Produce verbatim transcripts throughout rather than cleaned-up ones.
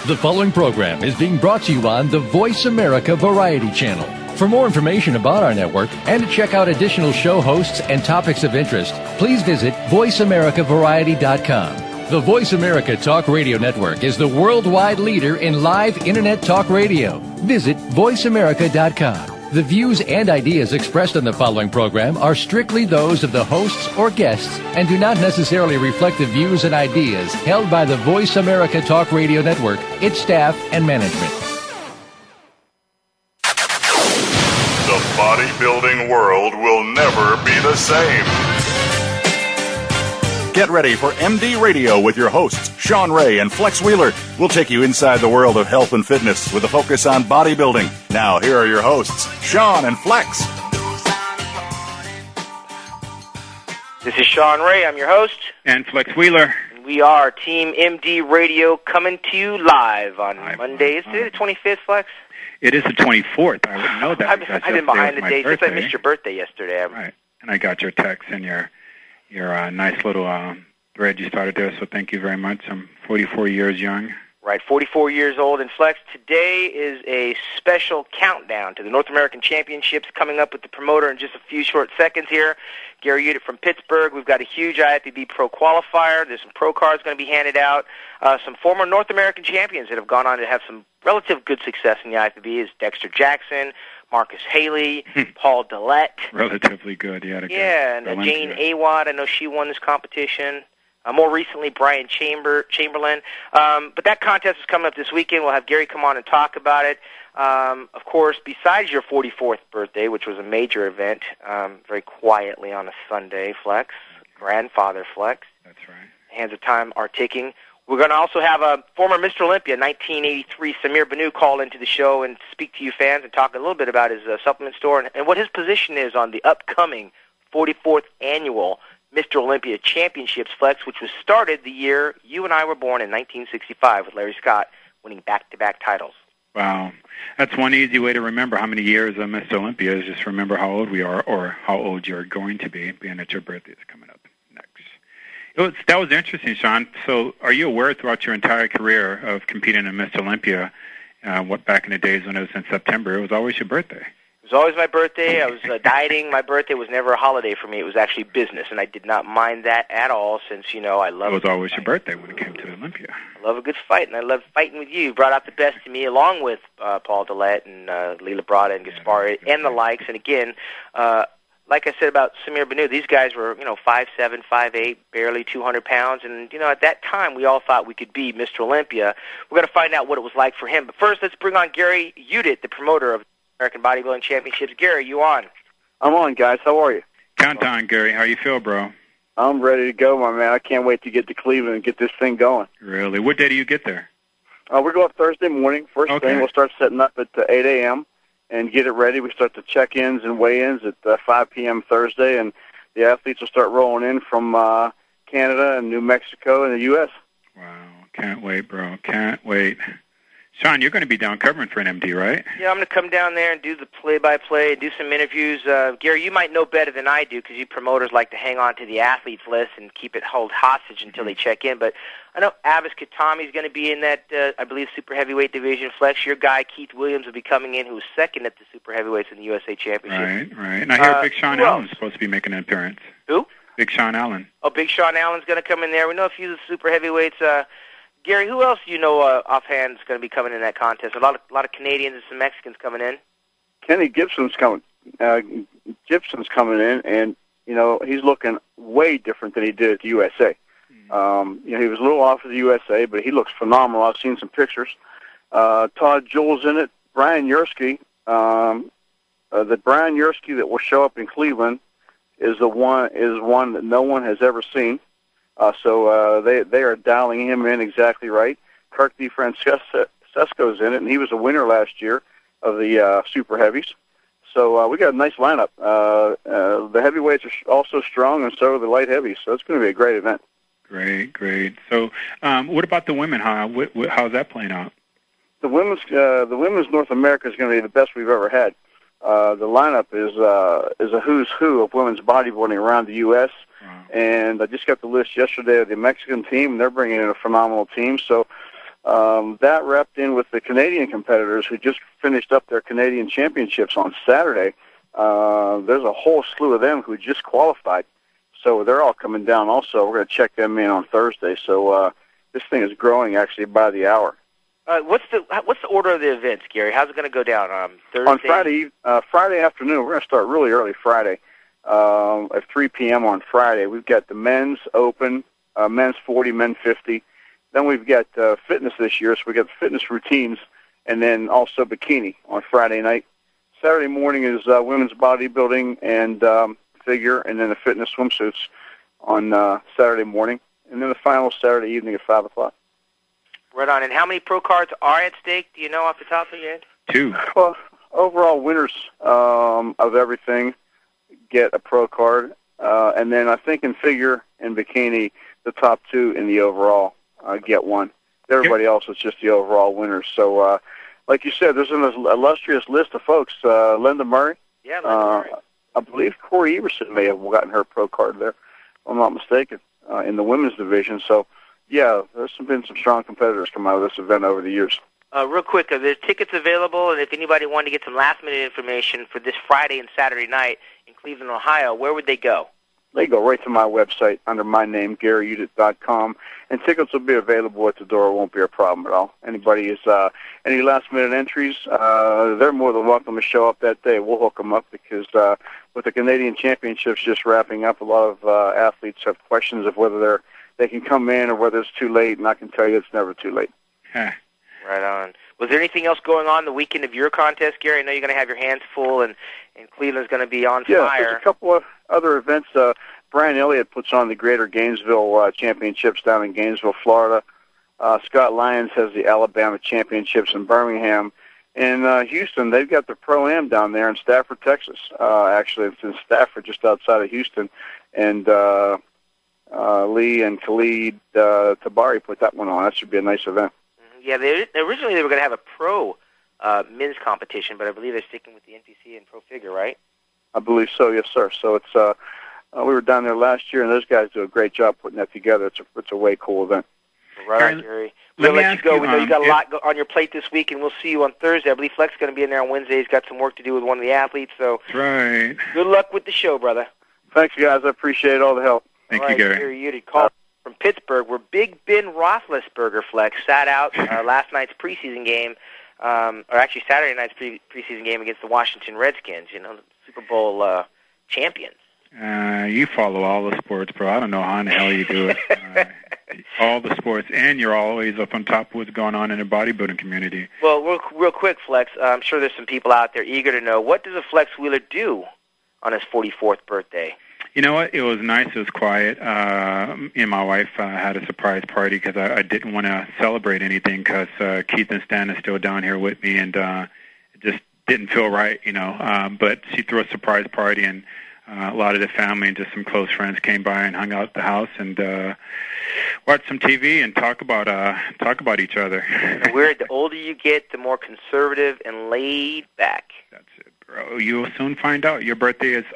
The following program is being brought to you on the Voice America Variety Channel. For more information about our network and to check out additional show hosts and topics of interest, please visit voice america variety dot com. The Voice America Talk Radio Network is the worldwide leader in live Internet talk radio. Visit voice america dot com. The views and ideas expressed in the following program are strictly those of the hosts or guests and do not necessarily reflect the views and ideas held by the Voice America Talk Radio Network, its staff, and management. The bodybuilding world will never be the same. Get ready for M D Radio with your hosts, Sean Ray and Flex Wheeler. We'll take you inside the world of health and fitness with a focus on bodybuilding. Now, here are your hosts, Sean and Flex. This is Sean Ray. I'm your host. And Flex Wheeler. And we are Team M D Radio coming to you live on live Monday. Is it the twenty-fifth, Flex? It is the twenty-fourth. I wouldn't know that. I've, I've been behind the days since I missed your birthday yesterday. Right. And I got your text and your your uh, nice little uh, thread you started there, so thank you very much. I'm forty-four years young. Right, forty-four years old. And Flex, today is a special countdown to the North American Championships coming up with the promoter in just a few short seconds here. Gary Udit from Pittsburgh. We've got a huge I F B B Pro qualifier. There's some pro cards going to be handed out. Uh, some former North American champions that have gone on to have some relative good success in the I F B B is Dexter Jackson, Marcus Haley, Paul Dillette. Relatively good, yeah. Yeah, and uh, Jane Awad. I know she won this competition. Uh, more recently, Brian Chamber, Chamberlain. Um, but that contest is coming up this weekend. We'll have Gary come on and talk about it. Um, of course, besides your forty-fourth birthday, which was a major event, um, very quietly on a Sunday, Flex, grandfather Flex. That's right. Hands of time are ticking. We're going to also have a former Mister Olympia, nineteen eighty-three, Samir Banu, call into the show and speak to you fans and talk a little bit about his uh, supplement store and, and what his position is on the upcoming forty-fourth annual Mister Olympia Championships, Flex, which was started the year you and I were born in nineteen sixty-five with Larry Scott winning back-to-back titles. Wow. That's one easy way to remember how many years of Mister Olympia is just remember how old we are or how old you're going to be, being that your birthday is coming up next. It was, that was interesting, Sean. So are you aware throughout your entire career of competing in Mister Olympia, uh, what back in the days when it was in September, it was always your birthday? It was always my birthday. I was uh, dieting. My birthday was never a holiday for me. It was actually business, and I did not mind that at all since, you know, I love it. was always your birthday when it came to Olympia. I love a good fight, and I love fighting with you. You brought out the best in me along with uh, Paul Dillette and uh, Lee Labrada and Gaspari yeah, and the likes. And again, uh, like I said about Samir Banu, these guys were, you know, five seven, five eight, barely two hundred pounds. And, you know, at that time, we all thought we could be Mister Olympia. We're going to find out what it was like for him. But first, let's bring on Gary Udit, the promoter of American Bodybuilding Championships. Gary, you on? I'm on, guys. How are you? Count on, Gary. How you feel, bro? I'm ready to go, my man. I can't wait to get to Cleveland and get this thing going. Really? What day do you get there? Uh, we're going Thursday morning. First okay. thing, we'll start setting up at uh, eight a.m. and get it ready. We start the check-ins and weigh-ins at uh, five p.m. Thursday, and the athletes will start rolling in from uh, Canada and New Mexico and the U S Wow. Can't wait, bro. Can't wait. Sean, you're going to be down covering for an M D, right? Yeah, I'm going to come down there and do the play-by-play, do some interviews. Uh, Gary, you might know better than I do because you promoters like to hang on to the athletes list and keep it held hostage until they check in. But I know Avis Katami is going to be in that, uh, I believe, super heavyweight division. Flex, your guy, Keith Williams, will be coming in, who's second at the super heavyweights in the U S A Championship. Right, right. And I hear uh, Big Sean Allen's supposed to be making an appearance. Who? Big Sean Allen. Oh, Big Sean Allen's going to come in there. We know a few of the super heavyweights. Uh, Gary, who else do you know uh, offhand is going to be coming in that contest? A lot of a lot of Canadians and some Mexicans coming in. Kenny Gibson's coming. Uh, Gibson's coming in, and you know he's looking way different than he did at the U S A. Mm-hmm. Um, you know he was a little off of the U S A, but he looks phenomenal. I've seen some pictures. Uh, Todd Jewell's in it. Brian Yersky. Um, uh, the Brian Yersky that will show up in Cleveland is the one is one that no one has ever seen. Uh, so uh, they they are dialing him in exactly right. Kirk DeFrancesco's in it, and he was a winner last year of the uh, Super Heavies. So uh, we got a nice lineup. Uh, uh, the heavyweights are also strong, and so are the light heavies. So it's going to be a great event. Great, great. So um, what about the women? How what, what, how's that playing out? The women's uh, the women's North America is going to be the best we've ever had. Uh, the lineup is uh, is a who's who of women's bodybuilding around the U S Wow. And I just got the list yesterday of the Mexican team, and they're bringing in a phenomenal team. So um, that wrapped in with the Canadian competitors who just finished up their Canadian championships on Saturday. Uh, there's a whole slew of them who just qualified. So they're all coming down also. We're going to check them in on Thursday. So uh, this thing is growing actually by the hour. Uh, what's the what's the order of the events, Gary? How's it going to go down? Um, Thursday? On Friday, uh, Friday afternoon, we're going to start really early Friday um, at three p.m. on Friday. We've got the men's open, uh, men's forty, men fifty. Then we've got uh, fitness this year, so we've got fitness routines, and then also bikini on Friday night. Saturday morning is uh, women's bodybuilding and um, figure, and then the fitness swimsuits on uh, Saturday morning. And then the final Saturday evening at five o'clock. Right on. And how many pro cards are at stake? Do you know off the top of your head? Two. Well, overall winners um, of everything get a pro card. Uh, and then I think in figure and bikini, the top two in the overall uh, get one. Everybody else is just the overall winners. So, uh, like you said, there's an illustrious list of folks. Uh, Linda Murray. Yeah, Linda uh, Murray. I believe Corey Everson may have gotten her pro card there, if I'm not mistaken, uh, in the women's division. So, yeah, there's been some strong competitors come out of this event over the years. Uh, real quick, are there tickets available? And if anybody wanted to get some last-minute information for this Friday and Saturday night in Cleveland, Ohio, where would they go? They go right to my website under my name, Gary Udit dot com, and tickets will be available at the door. It won't be a problem at all. Anybody is uh, any last-minute entries, uh, they're more than welcome to show up that day. We'll hook them up because uh, with the Canadian Championships just wrapping up, a lot of uh, athletes have questions of whether they're they can come in or whether it's too late, and I can tell you it's never too late. Huh. Right on. Was there anything else going on the weekend of your contest, Gary? I know you're going to have your hands full, and, and Cleveland's going to be on yeah, fire. There's a couple of other events. Uh, Brian Elliott puts on the Greater Gainesville uh, Championships down in Gainesville, Florida. Uh, Scott Lyons has the Alabama Championships in Birmingham. In uh, Houston, they've got the Pro-Am down there in Stafford, Texas. Uh, actually, it's in Stafford, just outside of Houston. And uh, uh, Lee and Khalid uh, Tabari put that one on. That should be a nice event. Yeah, they, originally they were going to have a pro uh, men's competition, but I believe they're sticking with the N P C and pro figure, right? I believe so, yes, sir. So it's uh, uh, we were down there last year, and those guys do a great job putting that together. It's a it's a way cool event. Right on, Gary. We'll let, let you go. You, we know um, you got a if, lot go- on your plate this week, and we'll see you on Thursday. I believe Fleck's going to be in there on Wednesday. He's got some work to do with one of the athletes, so right. Good luck with the show, brother. Thanks, guys. I appreciate all the help. Thank all you, right, Gary. Gary, you did call from Pittsburgh, where Big Ben Roethlisberger, Fleck, sat out uh, last night's preseason game, um, or actually Saturday night's pre- preseason game against the Washington Redskins, you know, the Super Bowl uh, champions. Uh, you follow all the sports, bro. I don't know how in the hell you do it. Uh, all the sports, and you're always up on top of what's going on in the bodybuilding community. Well, real, real quick, Flex, uh, I'm sure there's some people out there eager to know, what does a Flex Wheeler do on his forty-fourth birthday? You know what? It was nice. It was quiet. Uh, me and my wife uh, had a surprise party because I, I didn't want to celebrate anything because uh, Keith and Stan is still down here with me, and uh, it just didn't feel right, you know. Um, but she threw a surprise party, and uh, a lot of the family and just some close friends came by and hung out at the house and uh, watched some T V and talk about uh, talk about each other. Weird. The older you get, the more conservative and laid back. That's it, bro. You'll soon find out. Your birthday is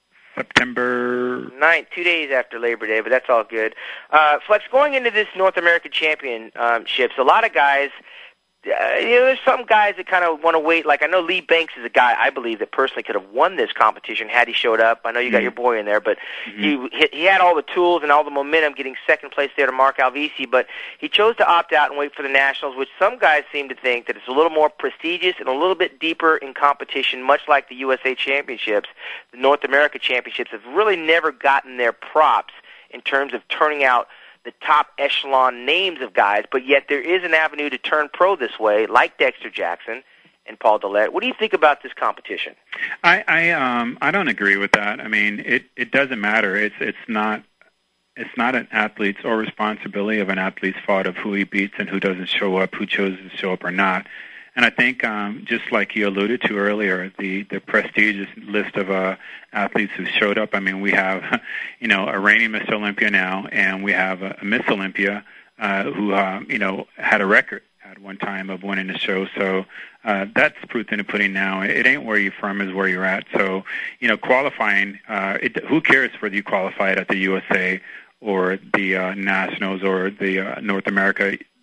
September ninth, two days after Labor Day, but that's all good. Uh, Flex, going into this North American Championships, a lot of guys, uh, you know, there's some guys that kind of want to wait. Like, I know Lee Banks is a guy, I believe, that personally could have won this competition had he showed up. I know you got mm-hmm. your boy in there, but mm-hmm. he he had all the tools and all the momentum getting second place there to Mark Alvisi, but he chose to opt out and wait for the Nationals, which some guys seem to think that it's a little more prestigious and a little bit deeper in competition, much like the U S A Championships. The North America Championships have really never gotten their props in terms of turning out the top echelon names of guys, but yet there is an avenue to turn pro this way, like Dexter Jackson and Paul Dillette. What do you think about this competition? I I um I don't agree with that. I mean, it it doesn't matter. It's it's not it's not an athlete's or responsibility of an athlete's fault of who he beats and who doesn't show up, who chooses to show up or not. And I think, um, just like you alluded to earlier, the, the prestigious list of uh, athletes who showed up. I mean, we have, you know, a reigning Mister Olympia now, and we have a, a Miss Olympia uh, who, uh, you know, had a record at one time of winning the show. So uh, that's proof in the pudding now. It ain't where you're from, is where you're at. So, you know, qualifying, uh, it, who cares whether you qualified at the U S A or the uh, Nationals or the uh, North America?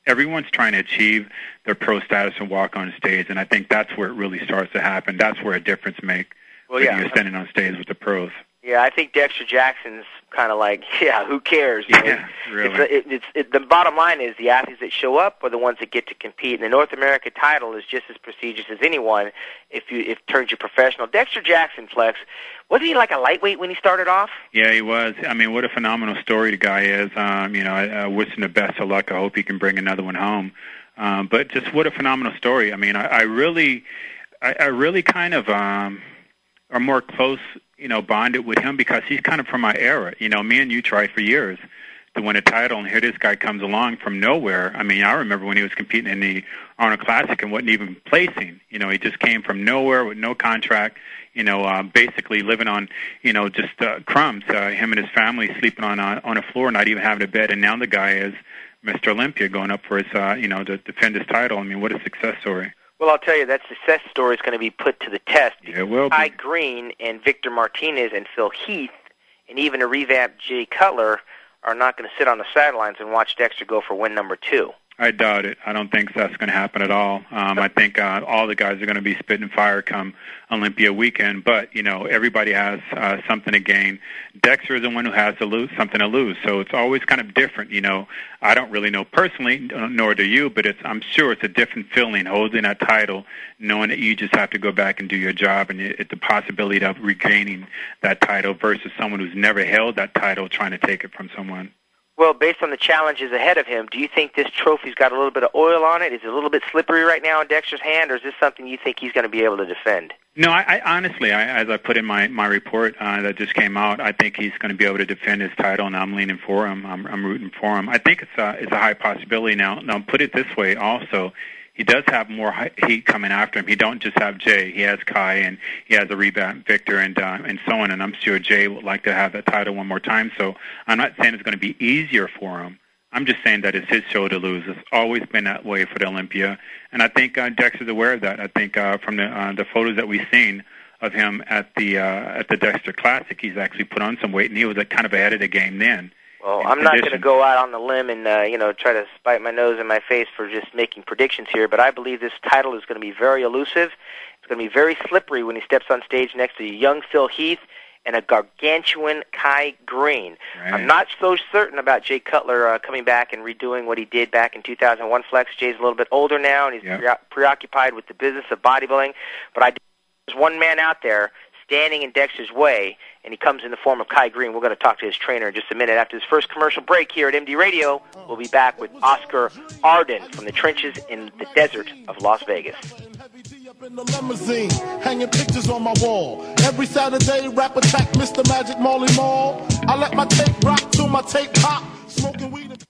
everyone's trying to achieve their pro status and walk on stage, and I think that's where it really starts to happen. That's where a difference makes well, when yeah. you're standing on stage with the pros. Yeah, I think Dexter Jackson's kind of like, yeah, who cares? You know? Yeah, really. It's, a, it, it's it, the bottom line is the athletes that show up are the ones that get to compete, and the North America title is just as prestigious as anyone if you if it turns you professional. Dexter Jackson, Flex, wasn't he like a lightweight when he started off? Yeah, he was. I mean, what a phenomenal story the guy is. Um, you know, I, I wish him the best of luck. I hope he can bring another one home. Um, but just what a phenomenal story. I mean, I, I really, I, I really kind of um, are more close, you know, bonded with him because he's kind of from my era. You know, me and you tried for years to win a title, and here this guy comes along from nowhere. I mean, I remember when he was competing in the Arnold Classic and wasn't even placing. You know, he just came from nowhere with no contract, you know, uh, basically living on, you know, just uh, crumbs. Uh, him and his family sleeping on a, on a floor, not even having a bed, and now the guy is Mister Olympia going up for his, uh, you know, to defend his title. I mean, what a success story. Well, I'll tell you, that success story is going to be put to the test. Yeah, it will be. Kai Green and Victor Martinez and Phil Heath and even a revamped Jay Cutler are not going to sit on the sidelines and watch Dexter go for win number two. I doubt it. I don't think that's going to happen at all. Um, I think uh, all the guys are going to be spitting fire come Olympia weekend. But, you know, everybody has uh, something to gain. Dexter is the one who has to lose, something to lose. So it's always kind of different. You know, I don't really know personally, nor do you, but it's, I'm sure it's a different feeling holding that title, knowing that you just have to go back and do your job, and it, the possibility of regaining that title versus someone who's never held that title trying to take it from someone. Well, based on the challenges ahead of him, do you think this trophy's got a little bit of oil on it? Is it a little bit slippery right now in Dexter's hand, or is this something you think he's going to be able to defend? No, I, I honestly, I, as I put in my, my report uh, that just came out, I think he's going to be able to defend his title, and I'm leaning for him. I'm, I'm rooting for him. I think it's a, it's a high possibility now. Now, put it this way also. He does have more heat coming after him. He don't just have Jay. He has Kai, and he has a rebound Victor, and uh, and so on. And I'm sure Jay would like to have that title one more time. So I'm not saying it's going to be easier for him. I'm just saying that it's his show to lose. It's always been that way for the Olympia, and I think uh, Dexter's aware of that. I think uh, from the uh, the photos that we've seen of him at the uh, at the Dexter Classic, he's actually put on some weight, and he was uh, kind of ahead of the game then. Well, I'm not going to go out on the limb and, uh, you know, try to spite my nose in my face for just making predictions here, but I believe this title is going to be very elusive. It's going to be very slippery when he steps on stage next to young Phil Heath and a gargantuan Kai Green. Right. I'm not so certain about Jay Cutler uh, coming back and redoing what he did back in two thousand one. Flex, Jay's a little bit older now, and he's yep. pre- preoccupied with the business of bodybuilding, but I there's one man out there standing in Dexter's way, and he comes in the form of Kai Green. We're going to talk to his trainer in just a minute. After this first commercial break here at M D Radio, we'll be back with Oscar Arden from the trenches in the desert of Las Vegas. In the limousine, hanging pictures on my wall. Every Saturday, rap attack Mister Magic Marley Marl. I let my tape rock till my tape pop, smoking weed. And-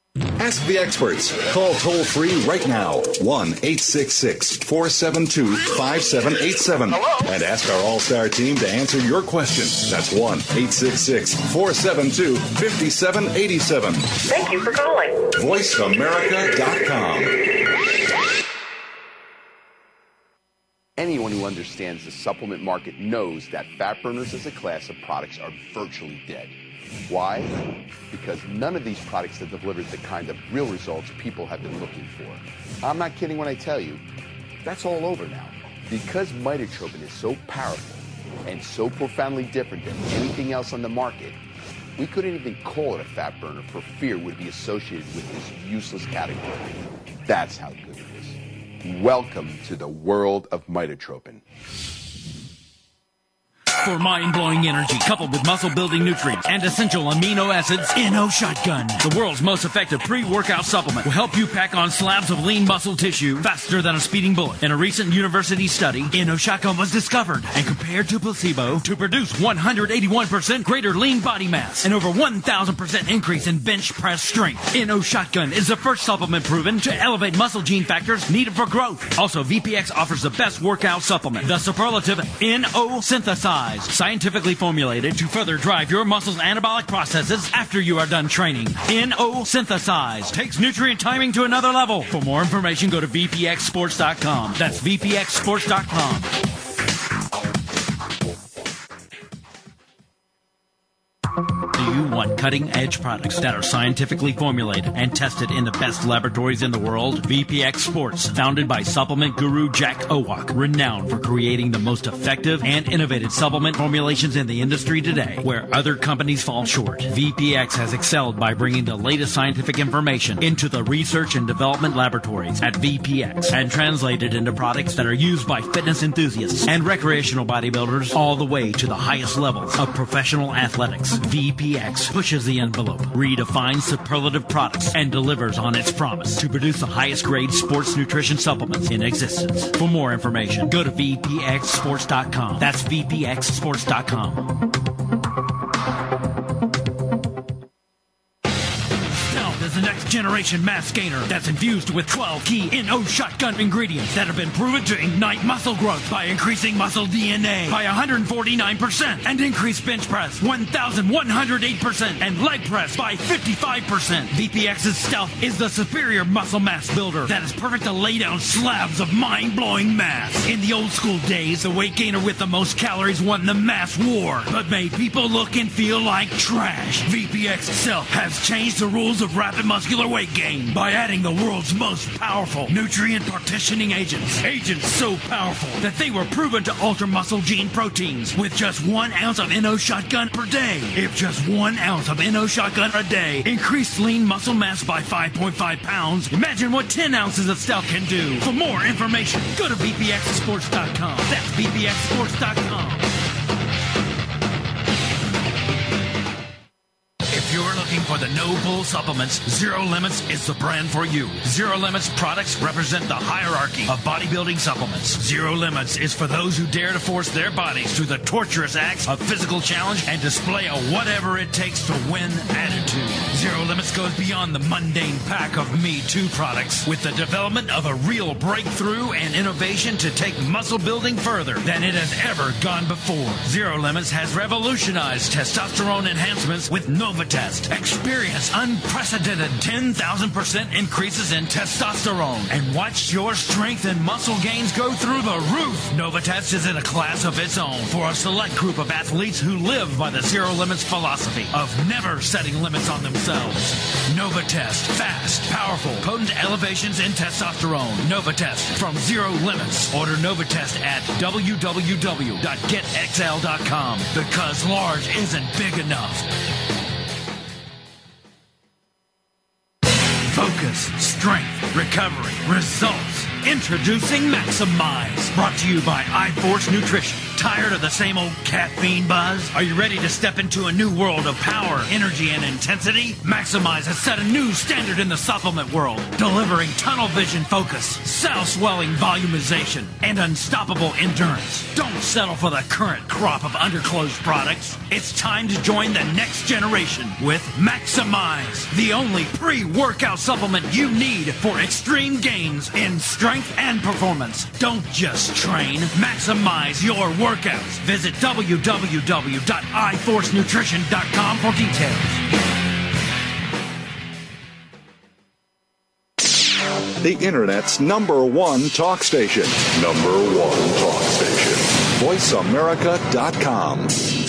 Ask the experts. Call toll-free right now, one eight six six, four seven two, five seven eight seven. And ask our all-star team to answer your question. That's one eight six six, four seven two, five seven eight seven. Thank you for calling. voice america dot com. Anyone who understands the supplement market knows that fat burners as a class of products are virtually dead. Why? Because none of these products have delivered the kind of real results people have been looking for. I'm not kidding when I tell you, that's all over now. Because mitotropin is so powerful and so profoundly different than anything else on the market, we couldn't even call it a fat burner for fear it would be associated with this useless category. That's how good it is. Welcome to the world of mitotropin. For mind-blowing energy coupled with muscle-building nutrients and essential amino acids, Inno Shotgun, the world's most effective pre-workout supplement, will help you pack on slabs of lean muscle tissue faster than a speeding bullet. In a recent university study, Inno Shotgun was discovered and compared to placebo to produce one hundred eighty-one percent greater lean body mass and over one thousand percent increase in bench press strength. Inno Shotgun is the first supplement proven to elevate muscle gene factors needed for growth. Also, V P X offers the best workout supplement, the superlative Inno Synthesize, scientifically formulated to further drive your muscles' anabolic processes after you are done training. Inno Synthesize takes nutrient timing to another level. For more information, go to V P X sports dot com. That's V P X sports dot com. Do you want cutting-edge products that are scientifically formulated and tested in the best laboratories in the world? V P X Sports, founded by supplement guru Jack Owak, renowned for creating the most effective and innovative supplement formulations in the industry today, where other companies fall short. V P X has excelled by bringing the latest scientific information into the research and development laboratories at V P X and translated into products that are used by fitness enthusiasts and recreational bodybuilders all the way to the highest levels of professional athletics. V P X pushes the envelope, redefines superlative products, and delivers on its promise to produce the highest grade sports nutrition supplements in existence. For more information, go to V P X sports dot com. That's V P X sports dot com. The next generation mass gainer that's infused with twelve key N O shotgun ingredients that have been proven to ignite muscle growth by increasing muscle D N A by one hundred forty-nine percent and increase bench press one thousand one hundred eight percent and leg press by fifty-five percent. V P X's Stealth is the superior muscle mass builder that is perfect to lay down slabs of mind-blowing mass. In the old school days, the weight gainer with the most calories won the mass war, but made people look and feel like trash. V P X Stealth has changed the rules of rapid muscular weight gain by adding the world's most powerful nutrient partitioning agents. Agents so powerful that they were proven to alter muscle gene proteins with just one ounce of N O shotgun per day. If just one ounce of N O shotgun a day increased lean muscle mass by five point five pounds, imagine what ten ounces of Stealth can do. For more information, go to V P X sports dot com. That's V P X sports dot com. If you're looking for the no-bull supplements, Zero Limits is the brand for you. Zero Limits products represent the hierarchy of bodybuilding supplements. Zero Limits is for those who dare to force their bodies through the torturous acts of physical challenge and display a whatever it takes to win attitude. Zero Limits goes beyond the mundane pack of Me Too products with the development of a real breakthrough and innovation to take muscle building further than it has ever gone before. Zero Limits has revolutionized testosterone enhancements with Novatest. Experience unprecedented ten thousand percent increases in testosterone and watch your strength and muscle gains go through the roof. Novatest is in a class of its own for a select group of athletes who live by the Zero Limits philosophy of never setting limits on themselves. Novatest. Fast, powerful, potent elevations in testosterone. Novatest from Zero Limits. Order Novatest at w w w dot get x l dot com because large isn't big enough. Focus, strength, recovery, results. Introducing Maximize. Brought to you by iForce Nutrition. Tired of the same old caffeine buzz? Are you ready to step into a new world of power, energy, and intensity? Maximize has set a new standard in the supplement world, delivering tunnel vision focus, cell-swelling volumization, and unstoppable endurance. Don't settle for the current crop of underclothes products. It's time to join the next generation with Maximize, the only pre-workout supplement you need for extreme gains in strength and performance. Don't just train, maximize your workouts. Visit w w w dot i force nutrition dot com for details. The Internet's number one talk station. Number one talk station. voice america dot com.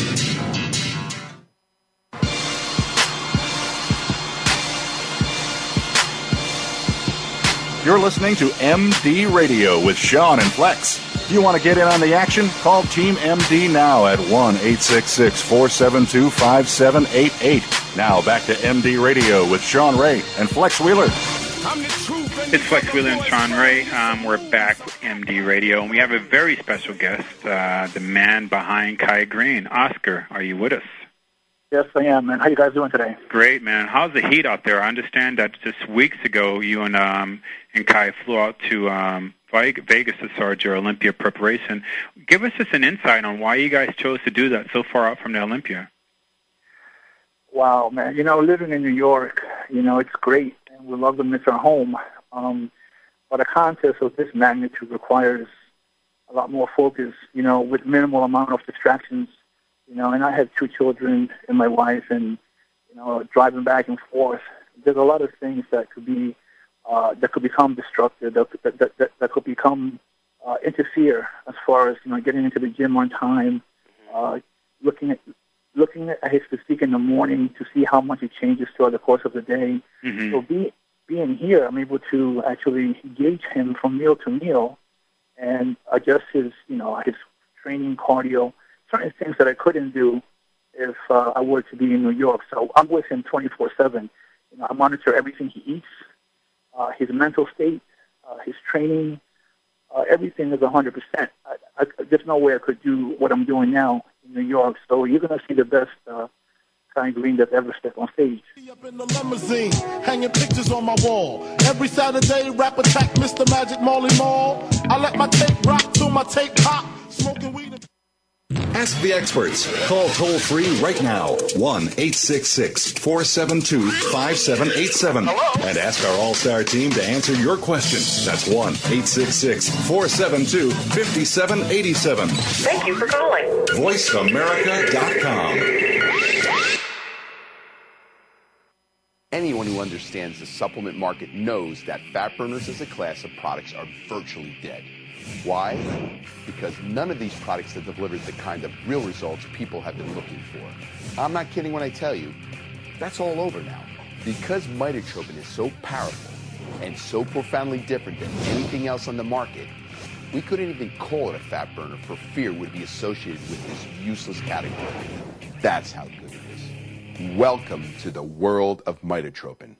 You're listening to M D Radio with Sean and Flex. If you want to get in on the action, call Team M D now at one eight six six, four seven two, five seven eight eight. Now back to M D Radio with Sean Ray and Flex Wheeler. It's Flex Wheeler and Sean Ray. Um, we're back with M D Radio, and we have a very special guest, uh, the man behind Kai Greene. Oscar, are you with us? Yes, I am, man. How you guys doing today? Great, man. How's the heat out there? I understand that just weeks ago, you and um, and Kai flew out to um, Vegas to start your Olympia preparation. Give us just an insight on why you guys chose to do that so far out from the Olympia. Wow, man. You know, living in New York, you know, it's great, and we love to miss our home. Um, but a contest of this magnitude requires a lot more focus, you know, with minimal amount of distractions. You know, and I have two children and my wife, and you know, driving back and forth. There's a lot of things that could be uh, that could become destructive, that that that, that, that could become uh, interfere as far as you know getting into the gym on time, uh, looking at looking at his physique in the morning to see how much it changes throughout the course of the day. Mm-hmm. So be, being here, I'm able to actually gauge him from meal to meal and adjust his, you know, his training, cardio, certain things that I couldn't do if uh, I were to be in New York. So I'm with him twenty-four seven. You know, I monitor everything he eats, uh, his mental state, uh, his training. Uh, everything is one hundred percent. I, I, there's no way I could do what I'm doing now in New York. So you're going to see the best uh, Kai Greene that's ever stepped on stage. Up in the limousine, hanging pictures on my wall. Every Saturday, rap attack, Mister Magic Marley Marl. I let my tape rock till my tape pop. Smoking weed. And Ask the experts. Call toll free right now. one eight six six, four seven two, five seven eight seven. And ask our all-star team to answer your question. That's one eight six six, four seven two, five seven eight seven. Thank you for calling. voice america dot com. Anyone who understands the supplement market knows that fat burners as a class of products are virtually dead. Why? Because none of these products have delivered the kind of real results people have been looking for. I'm not kidding when I tell you, that's all over now. Because mitotropin is so powerful and so profoundly different than anything else on the market, we couldn't even call it a fat burner for fear it would be associated with this useless category. That's how good it is. Welcome to the world of mitotropin.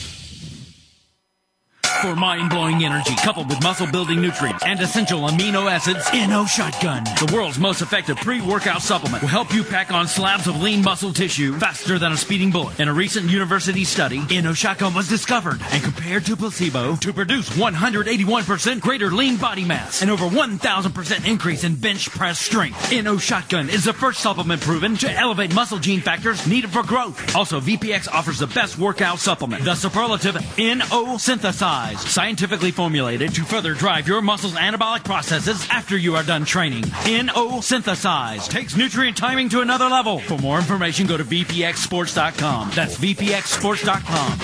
For mind-blowing energy coupled with muscle-building nutrients and essential amino acids, N O Shotgun, the world's most effective pre-workout supplement, will help you pack on slabs of lean muscle tissue faster than a speeding bullet. In a recent university study, N O Shotgun was discovered and compared to placebo to produce one hundred eighty-one percent greater lean body mass and over one thousand percent increase in bench press strength. N O Shotgun is the first supplement proven to elevate muscle gene factors needed for growth. Also, V P X offers the best workout supplement, the superlative N O Synthesize, scientifically formulated to further drive your muscles' anabolic processes after you are done training. N O Synthesize takes nutrient timing to another level. For more information, go to V P X sports dot com. That's V P X sports dot com.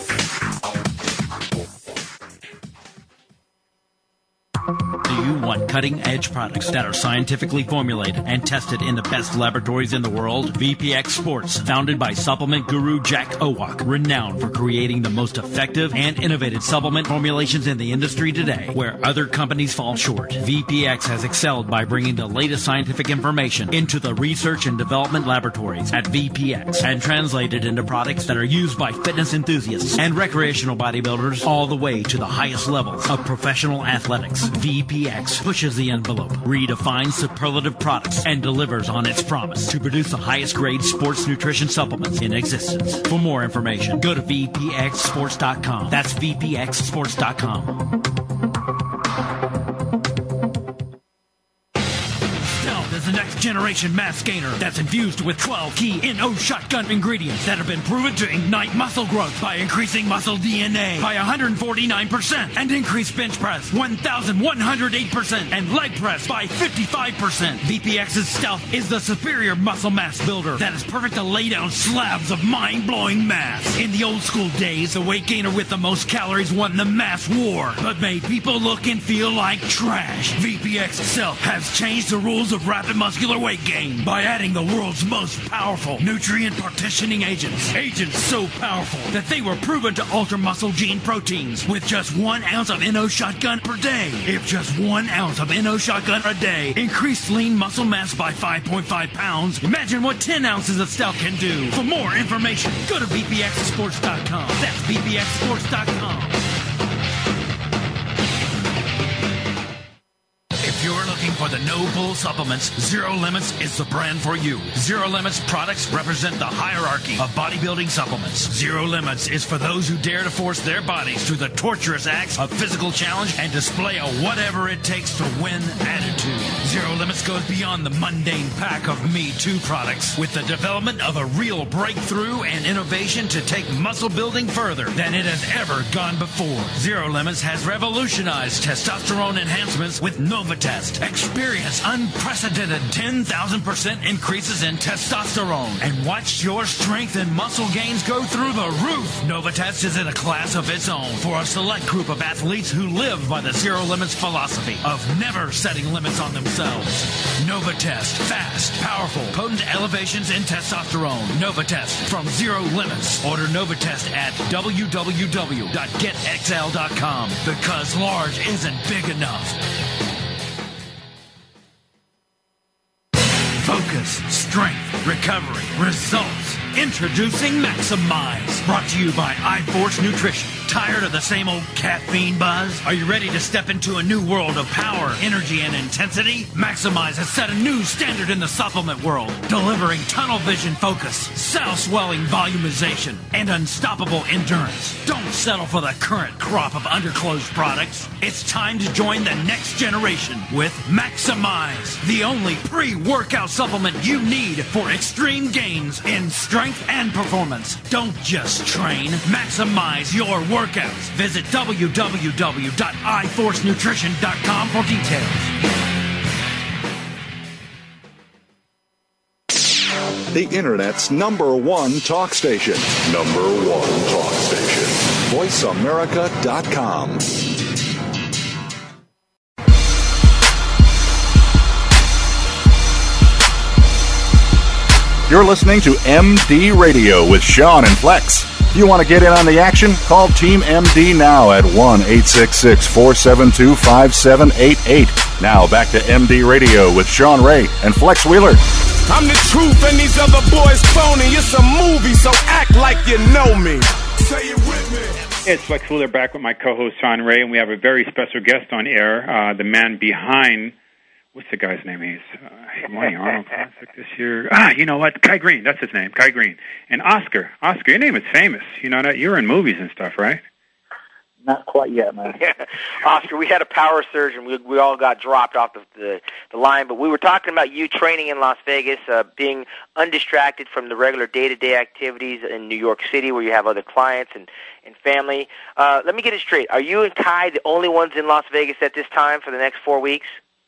Do you want cutting-edge products that are scientifically formulated and tested in the best laboratories in the world? V P X Sports, founded by supplement guru Jack Owak, renowned for creating the most effective and innovative supplement formulations in the industry today, where other companies fall short. V P X has excelled by bringing the latest scientific information into the research and development laboratories at V P X and translated into products that are used by fitness enthusiasts and recreational bodybuilders all the way to the highest levels of professional athletics. V P X pushes the envelope, redefines superlative products, and delivers on its promise to produce the highest grade sports nutrition supplements in existence. For more information, go to V P X sports dot com. That's V P X sports dot com. Is the next generation mass gainer that's infused with twelve key N O Shotgun ingredients that have been proven to ignite muscle growth by increasing muscle D N A by one hundred forty-nine percent and increase bench press one thousand one hundred eight percent and leg press by fifty-five percent. V P X's Stealth is the superior muscle mass builder that is perfect to lay down slabs of mind-blowing mass. In the old school days, the weight gainer with the most calories won the mass war, but made people look and feel like trash. V P X Stealth has changed the rules of rapid muscular weight gain by adding the world's most powerful nutrient partitioning agents. Agents so powerful that they were proven to alter muscle gene proteins with just one ounce of N O Shotgun per day. If just one ounce of N O Shotgun a day increased lean muscle mass by five point five pounds, imagine what ten ounces of Stealth can do. For more information, go to V P X sports dot com. That's V P X sports dot com. If you're looking for the no-bull supplements, Zero Limits is the brand for you. Zero Limits products represent the hierarchy of bodybuilding supplements. Zero Limits is for those who dare to force their bodies through the torturous acts of physical challenge and display a whatever it takes to win attitude. Zero Limits goes beyond the mundane pack of Me Too products with the development of a real breakthrough and innovation to take muscle building further than it has ever gone before. Zero Limits has revolutionized testosterone enhancements with Novatest. Experience unprecedented ten thousand percent increases in testosterone and watch your strength and muscle gains go through the roof. Novatest is in a class of its own for a select group of athletes who live by the Zero Limits philosophy of never setting limits on themselves cells. Novatest. Fast, powerful, potent elevations in testosterone. Novatest from Zero Limits. Order Novatest at w w w dot get x l dot com because large isn't big enough. Focus, strength, recovery, results. Introducing Maximize. Brought to you by iForce Nutrition. Tired of the same old caffeine buzz? Are you ready to step into a new world of power, energy, and intensity? Maximize has set a new standard in the supplement world, delivering tunnel vision focus, cell-swelling volumization, and unstoppable endurance. Don't settle for the current crop of underclothes products. It's time to join the next generation with Maximize, the only pre-workout supplement you need for extreme gains in strength and performance. Don't just train, maximize your workouts. Visit w w w dot i force nutrition dot com for details. The Internet's number one talk station. Number one talk station. voice america dot com. You're listening to M D Radio with Sean and Flex. If you want to get in on the action, call Team M D now at one eight six six, four seven two, five seven eight eight. Now back to M D Radio with Sean Ray and Flex Wheeler. I'm the truth and these other boys phony. It's a movie, so act like you know me. Say it with me. It's Flex Wheeler back with my co-host Sean Ray, and we have a very special guest on air, uh, the man behind, what's the guy's name? He's uh, he won the Arnold Classic this year. Ah, you know what? Kai Green, that's his name, Kai Green. And Oscar, Oscar, your name is famous. You know that? You're in movies and stuff, right? Not quite yet, man. Yeah. Oscar, we had a power surge, and we, we all got dropped off the, the, the line, but we were talking about you training in Las Vegas, uh, being undistracted from the regular day-to-day activities in New York City where you have other clients and, and family. Uh, let me get it straight. Are you and Kai the only ones in Las Vegas at this time for the next four weeks?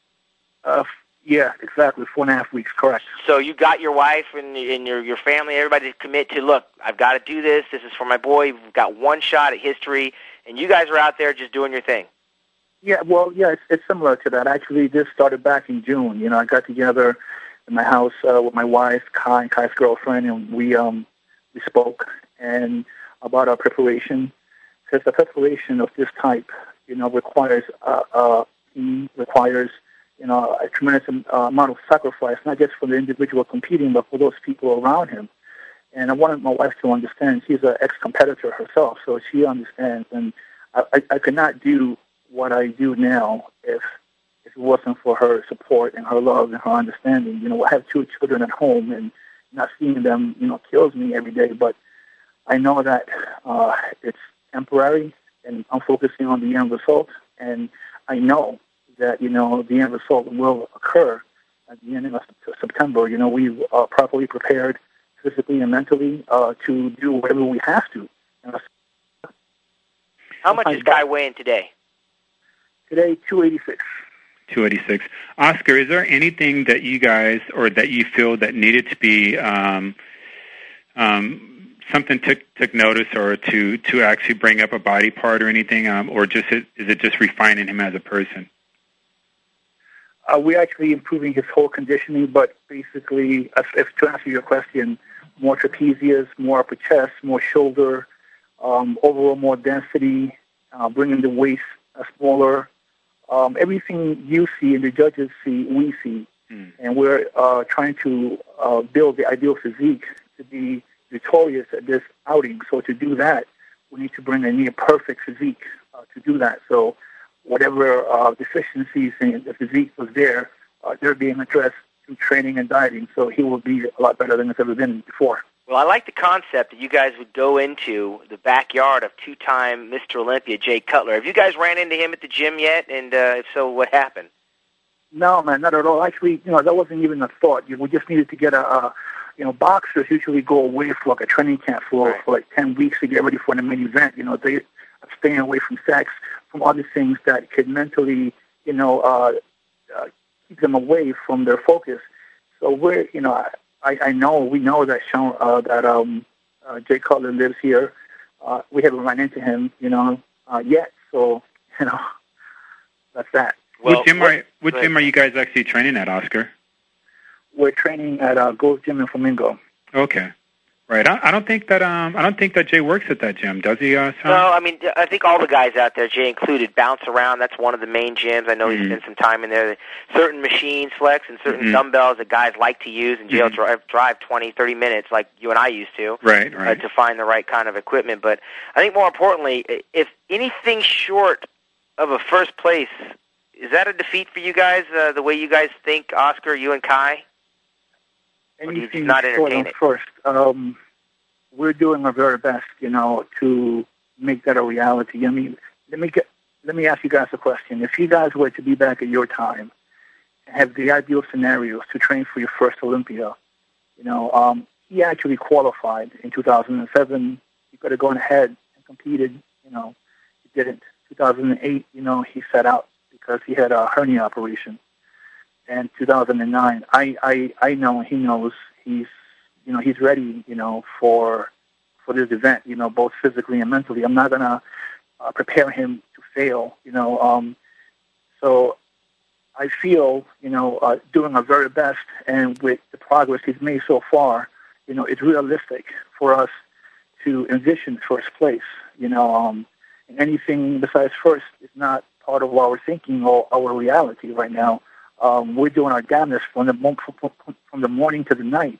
Uh, yeah, exactly. Four and a half weeks, correct. So you got your wife and, and your, your family, everybody to commit to, look, I've got to do this. This is for my boy. We've got one shot at history. And you guys are out there just doing your thing. Yeah, well, yeah, it's, it's similar to that. Actually, this started back in June. You know, I got together in my house uh, with my wife, Kai, and Kai's girlfriend, and we um we spoke and about our preparation. Because the preparation of this type, you know, requires uh, uh requires you know a tremendous uh, amount of sacrifice, not just for the individual competing, but for those people around him. And I wanted my wife to understand. She's an ex-competitor herself, so she understands. And I, I, I could not do what I do now if if it wasn't for her support and her love and her understanding. You know, I have two children at home, and not seeing them, you know, kills me every day. But I know that uh, it's temporary, and I'm focusing on the end result. And I know that, you know, the end result will occur at the end of September. You know, we are properly prepared physically and mentally, uh, to do whatever we have to. You know, how much is Kai weighing today? Today, two eighty-six. two eighty-six. Oscar, is there anything that you guys, or that you feel that needed to be um, um, something took took notice, or to, to actually bring up a body part or anything, um, or just is it just refining him as a person? Uh, we're actually improving his whole conditioning, but basically, if, if to answer your question, more trapezius, more upper chest, more shoulder, um, overall more density, uh, bringing the waist uh, smaller. Um, everything you see and the judges see, we see. Mm. And we're uh, trying to uh, build the ideal physique to be victorious at this outing. So to do that, we need to bring a near-perfect physique uh, to do that. So whatever uh, deficiencies in the physique was there, uh, they're being addressed through training and dieting, so he will be a lot better than it's ever been before. Well, I like the concept that you guys would go into the backyard of two-time Mister Olympia, Jay Cutler. Have you guys ran into him at the gym yet? And uh, if so, what happened? No, man, not at all. Actually, you know, that wasn't even a thought. We just needed to get a, a you know, boxers usually go away for like a training camp for, right. for like ten weeks to get ready for the main event. You know, they are staying away from sex, from other things that could mentally, you know, uh, uh, keep them away from their focus. So we're, you know, I, I know, we know that Sean, uh, that um, uh, Jay Cutler lives here. Uh, we haven't run into him, you know, uh, yet. So, you know, that's that. Well, what gym what, are what gym are you guys actually training at, Oscar? We're training at uh, Gold Gym in Flamingo. Okay, right. I, I don't think that um I don't think that Jay works at that gym, does he? Uh, no, I mean I think all the guys out there, Jay included, bounce around. That's one of the main gyms. I know mm-hmm. he spent some time in there. Certain machines, Flex, and certain mm-hmm. dumbbells that guys like to use, and Jay will mm-hmm. drive drive twenty, thirty minutes like you and I used to, right, right. Uh, to find the right kind of equipment. But I think more importantly, if anything short of a first place, is that a defeat for you guys? Uh, the way you guys think, Oscar, you and Kai. Anything not short of first. Um, we're doing our very best, you know, to make that a reality. I mean, let me get, let me ask you guys a question. If you guys were to be back at your time and have the ideal scenarios to train for your first Olympia, you know, um, he actually qualified in two thousand seven. He could have gone ahead and competed. You know, he didn't. two thousand eight, you know, he set out because he had a hernia operation. And two thousand nine, I, I, I know, he knows, he's, you know, he's ready, you know, for for this event, you know, both physically and mentally. I'm not going to uh, prepare him to fail, you know. Um, so I feel, you know, uh, doing our very best, and with the progress he's made so far, you know, it's realistic for us to envision first place, you know. Um, and anything besides first is not part of our thinking or our reality right now. Um, we're doing our damnedest from the from the morning to the night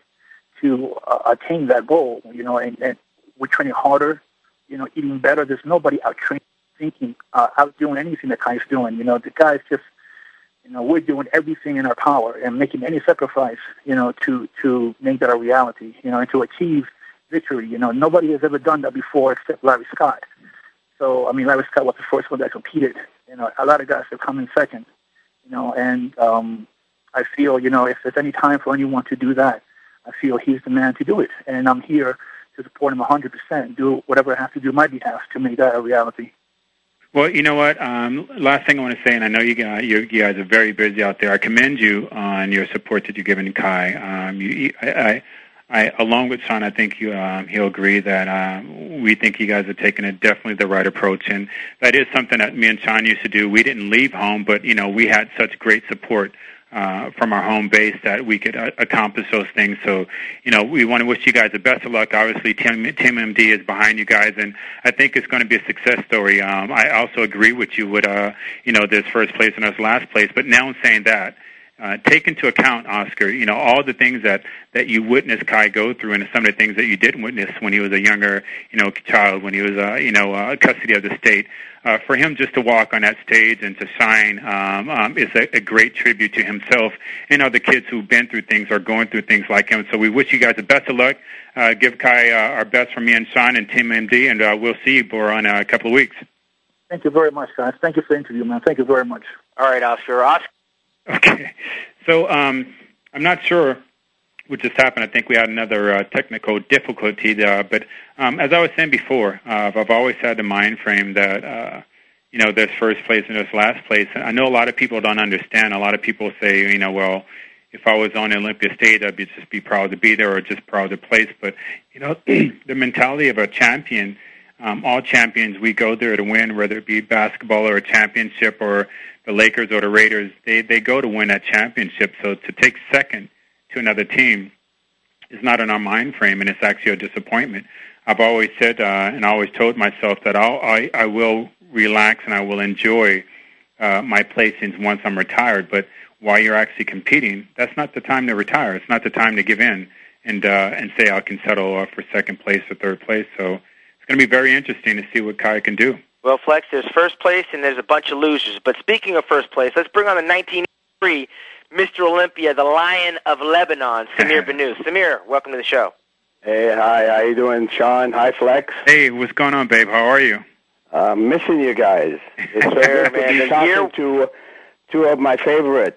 to uh, attain that goal, you know, and, and we're training harder, you know, eating better. There's nobody out training, thinking, uh, out doing anything that Kai's doing. You know, the guy's just, you know, we're doing everything in our power and making any sacrifice, you know, to to make that a reality, you know, and to achieve victory. You know, nobody has ever done that before except Larry Scott. So, I mean, Larry Scott was the first one that competed. You know, a lot of guys have come in second. You know, and um, I feel, you know, if there's any time for anyone to do that, I feel he's the man to do it. And I'm here to support him one hundred percent, do whatever I have to do on my behalf to make that a reality. Well, you know what? Um, last thing I want to say, and I know you guys, you guys are very busy out there. I commend you on your support that you're giving Kai. Um, you, I, I, I, along with Sean, I think you, um, he'll agree that um, we think you guys are taking a, definitely the right approach, and that is something that me and Sean used to do. We didn't leave home, but you know we had such great support uh, from our home base that we could uh, accomplish those things. So, you know, we want to wish you guys the best of luck. Obviously, Team, Team M D is behind you guys, and I think it's going to be a success story. Um, I also agree with you with, uh, you know, this first place and this last place. But now in saying that, Uh, take into account, Oscar, you know, all the things that, that you witnessed Kai go through and some of the things that you didn't witness when he was a younger, you know, child, when he was, uh, you know, uh, custody of the state. Uh, for him just to walk on that stage and to shine um, um, is a, a great tribute to himself and other kids who've been through things or going through things like him. So we wish you guys the best of luck. Uh, give Kai uh, our best from me and Sean and Team M D, and uh, we'll see you for in a couple of weeks. Thank you very much, guys. Thank you for the interview, man. Thank you very much. All right, Oscar. Oscar. Okay, so um, I'm not sure what just happened. I think we had another uh, technical difficulty there. But um, as I was saying before, uh, I've always had the mind frame that, uh, you know, there's first place and there's last place. I know a lot of people don't understand. A lot of people say, you know, well, if I was on the Olympia stage, I'd be, just be proud to be there or just proud to place. But, you know, the mentality of a champion, um, all champions, we go there to win, whether it be basketball or a championship or the Lakers or the Raiders, they, they go to win that championship. So to take second to another team is not in our mind frame, and it's actually a disappointment. I've always said uh, and I always told myself that I'll, I, I will relax and I will enjoy uh, my placings once I'm retired. But while you're actually competing, that's not the time to retire. It's not the time to give in and uh, and say I can settle uh, for second place or third place. So it's going to be very interesting to see what Kai can do. Well, Flex, there's first place and there's a bunch of losers. But speaking of first place, let's bring on the nineteen eighty-three Mister Olympia, the Lion of Lebanon, Samir Banous. Samir, welcome to the show. Hey, hi, how you doing, Sean? Hi, Flex. Hey, what's going on, babe? How are you? Uh, missing you guys. It's so Sure, good to man. be The talking year- to two of my favorite.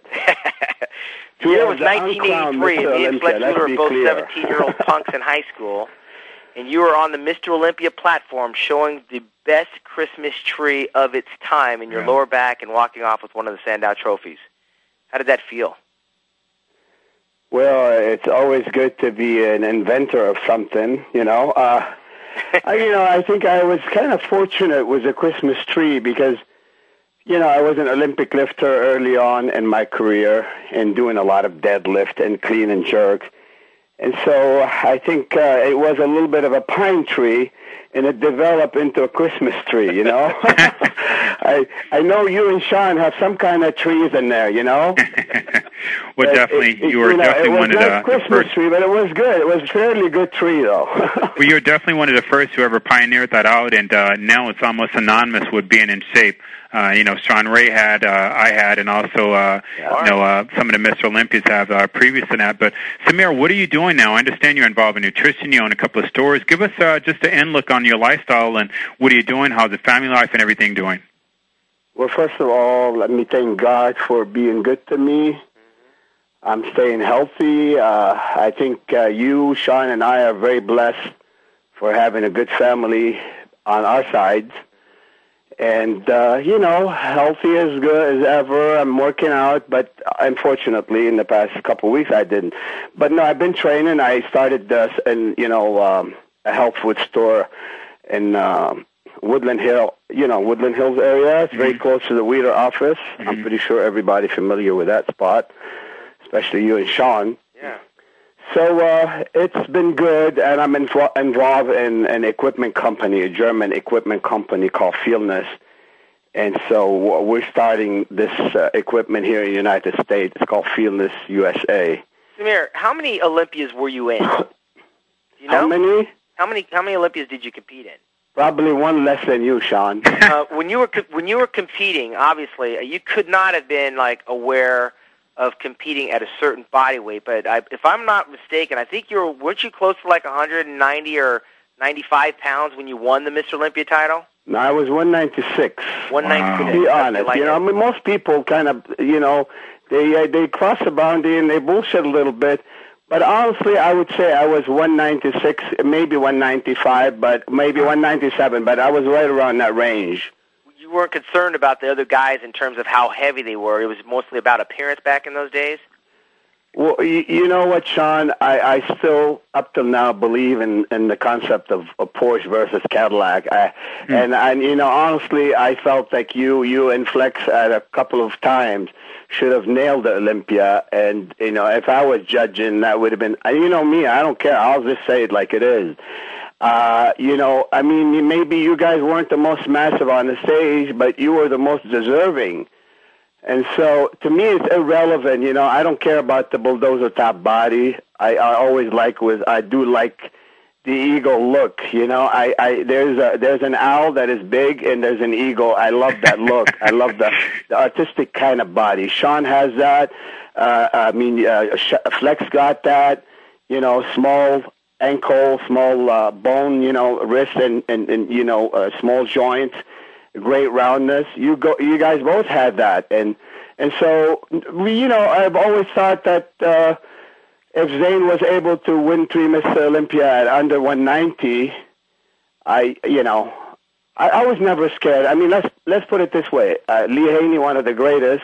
The year was the nineteen eighty-three, and me and Flex Let's were be both clear. seventeen-year-old punks in high school, and you were on the Mister Olympia platform showing the best Christmas tree of its time in your Yeah. lower back and walking off with one of the Sandow trophies. How did that feel? Well, it's always good to be an inventor of something, you know. Uh, I, you know, I think I was kind of fortunate with the Christmas tree because, you know, I was an Olympic lifter early on in my career and doing a lot of deadlift and clean and jerk. And so I think uh, it was a little bit of a pine tree, and it developed into a Christmas tree, you know. I I know you and Sean have some kind of trees in there, you know. Well, But definitely, it- it- you were know, definitely one It of was the, not the Christmas first. tree, but it was good. It was a fairly good tree, though. Well, you were definitely one of the first who ever pioneered that out, and uh, now it's almost synonymous with being in shape. Uh, you know, Sean Ray had, uh, I had, and also, uh, you know, uh, some of the Mister Olympians have uh, previous to that. But, Samir, what are you doing now? I understand you're involved in nutrition. You own a couple of stores. Give us uh, just an end look on your lifestyle, and what are you doing? How's the family life and everything doing? Well, first of all, let me thank God for being good to me. I'm staying healthy. Uh, I think uh, you, Sean, and I are very blessed for having a good family on our sides. And, uh, you know, healthy as good as ever. I'm working out, but unfortunately in the past couple of weeks I didn't. But, no, I've been training. I started, uh, in, you know, um, a health food store in um, Woodland Hill, you know, Woodland Hills area. It's very close to the Weider office. Mm-hmm. I'm pretty sure everybody familiar with that spot, especially you and Sean. Yeah. So uh, it's been good, and I'm invo- involved in an equipment company, a German equipment company called Fieldness. And so we're starting this uh, equipment here in the United States. It's called Fieldness U S A. Samir, how many Olympias were you in? Do you know? How many? How many? How many Olympias did you compete in? Probably one less than you, Sean. uh, when you were co- when you were competing, obviously, uh, you could not have been like aware of competing at a certain body weight. But I, if I'm not mistaken, I think you were weren't you close to like one hundred ninety or ninety-five pounds when you won the Mister Olympia title? No, I was one ninety-six. one ninety-six. To be honest, Like you know, I mean, most people kind of, you know, they uh, they cross the boundary and they bullshit a little bit. But honestly, I would say I was one ninety-six, maybe one ninety-five, but maybe one ninety-seven. But I was right around that range. You weren't concerned about the other guys in terms of how heavy they were. It was mostly about appearance back in those days. Well, you, you know what, Sean? I, I still, up till now, believe in, in the concept of, of Porsche versus Cadillac. I, mm. And, and, you know, honestly, I felt like you, you and Flex at a couple of times should have nailed the Olympia. And, you know, if I was judging, that would have been, you know me, I don't care. I'll just say it like it is. Uh, you know, I mean, maybe you guys weren't the most massive on the stage, but you were the most deserving. And so, to me, it's irrelevant. You know, I don't care about the bulldozer top body. I, I always like with I do like the eagle look. You know, I, I there's a there's an owl that is big and there's an eagle. I love that look. I love the, the artistic kind of body. Sean has that. Uh, I mean, uh, Flex got that. You know, small ankle, small uh, bone. You know, wrist and and, and you know, uh, small joints. Great roundness. You go. You guys both had that, and and so we, you know, I've always thought that uh, if Zane was able to win three Mister Olympia at under one ninety, I, you know, I, I was never scared. I mean, let's let's put it this way: uh, Lee Haney, one of the greatest.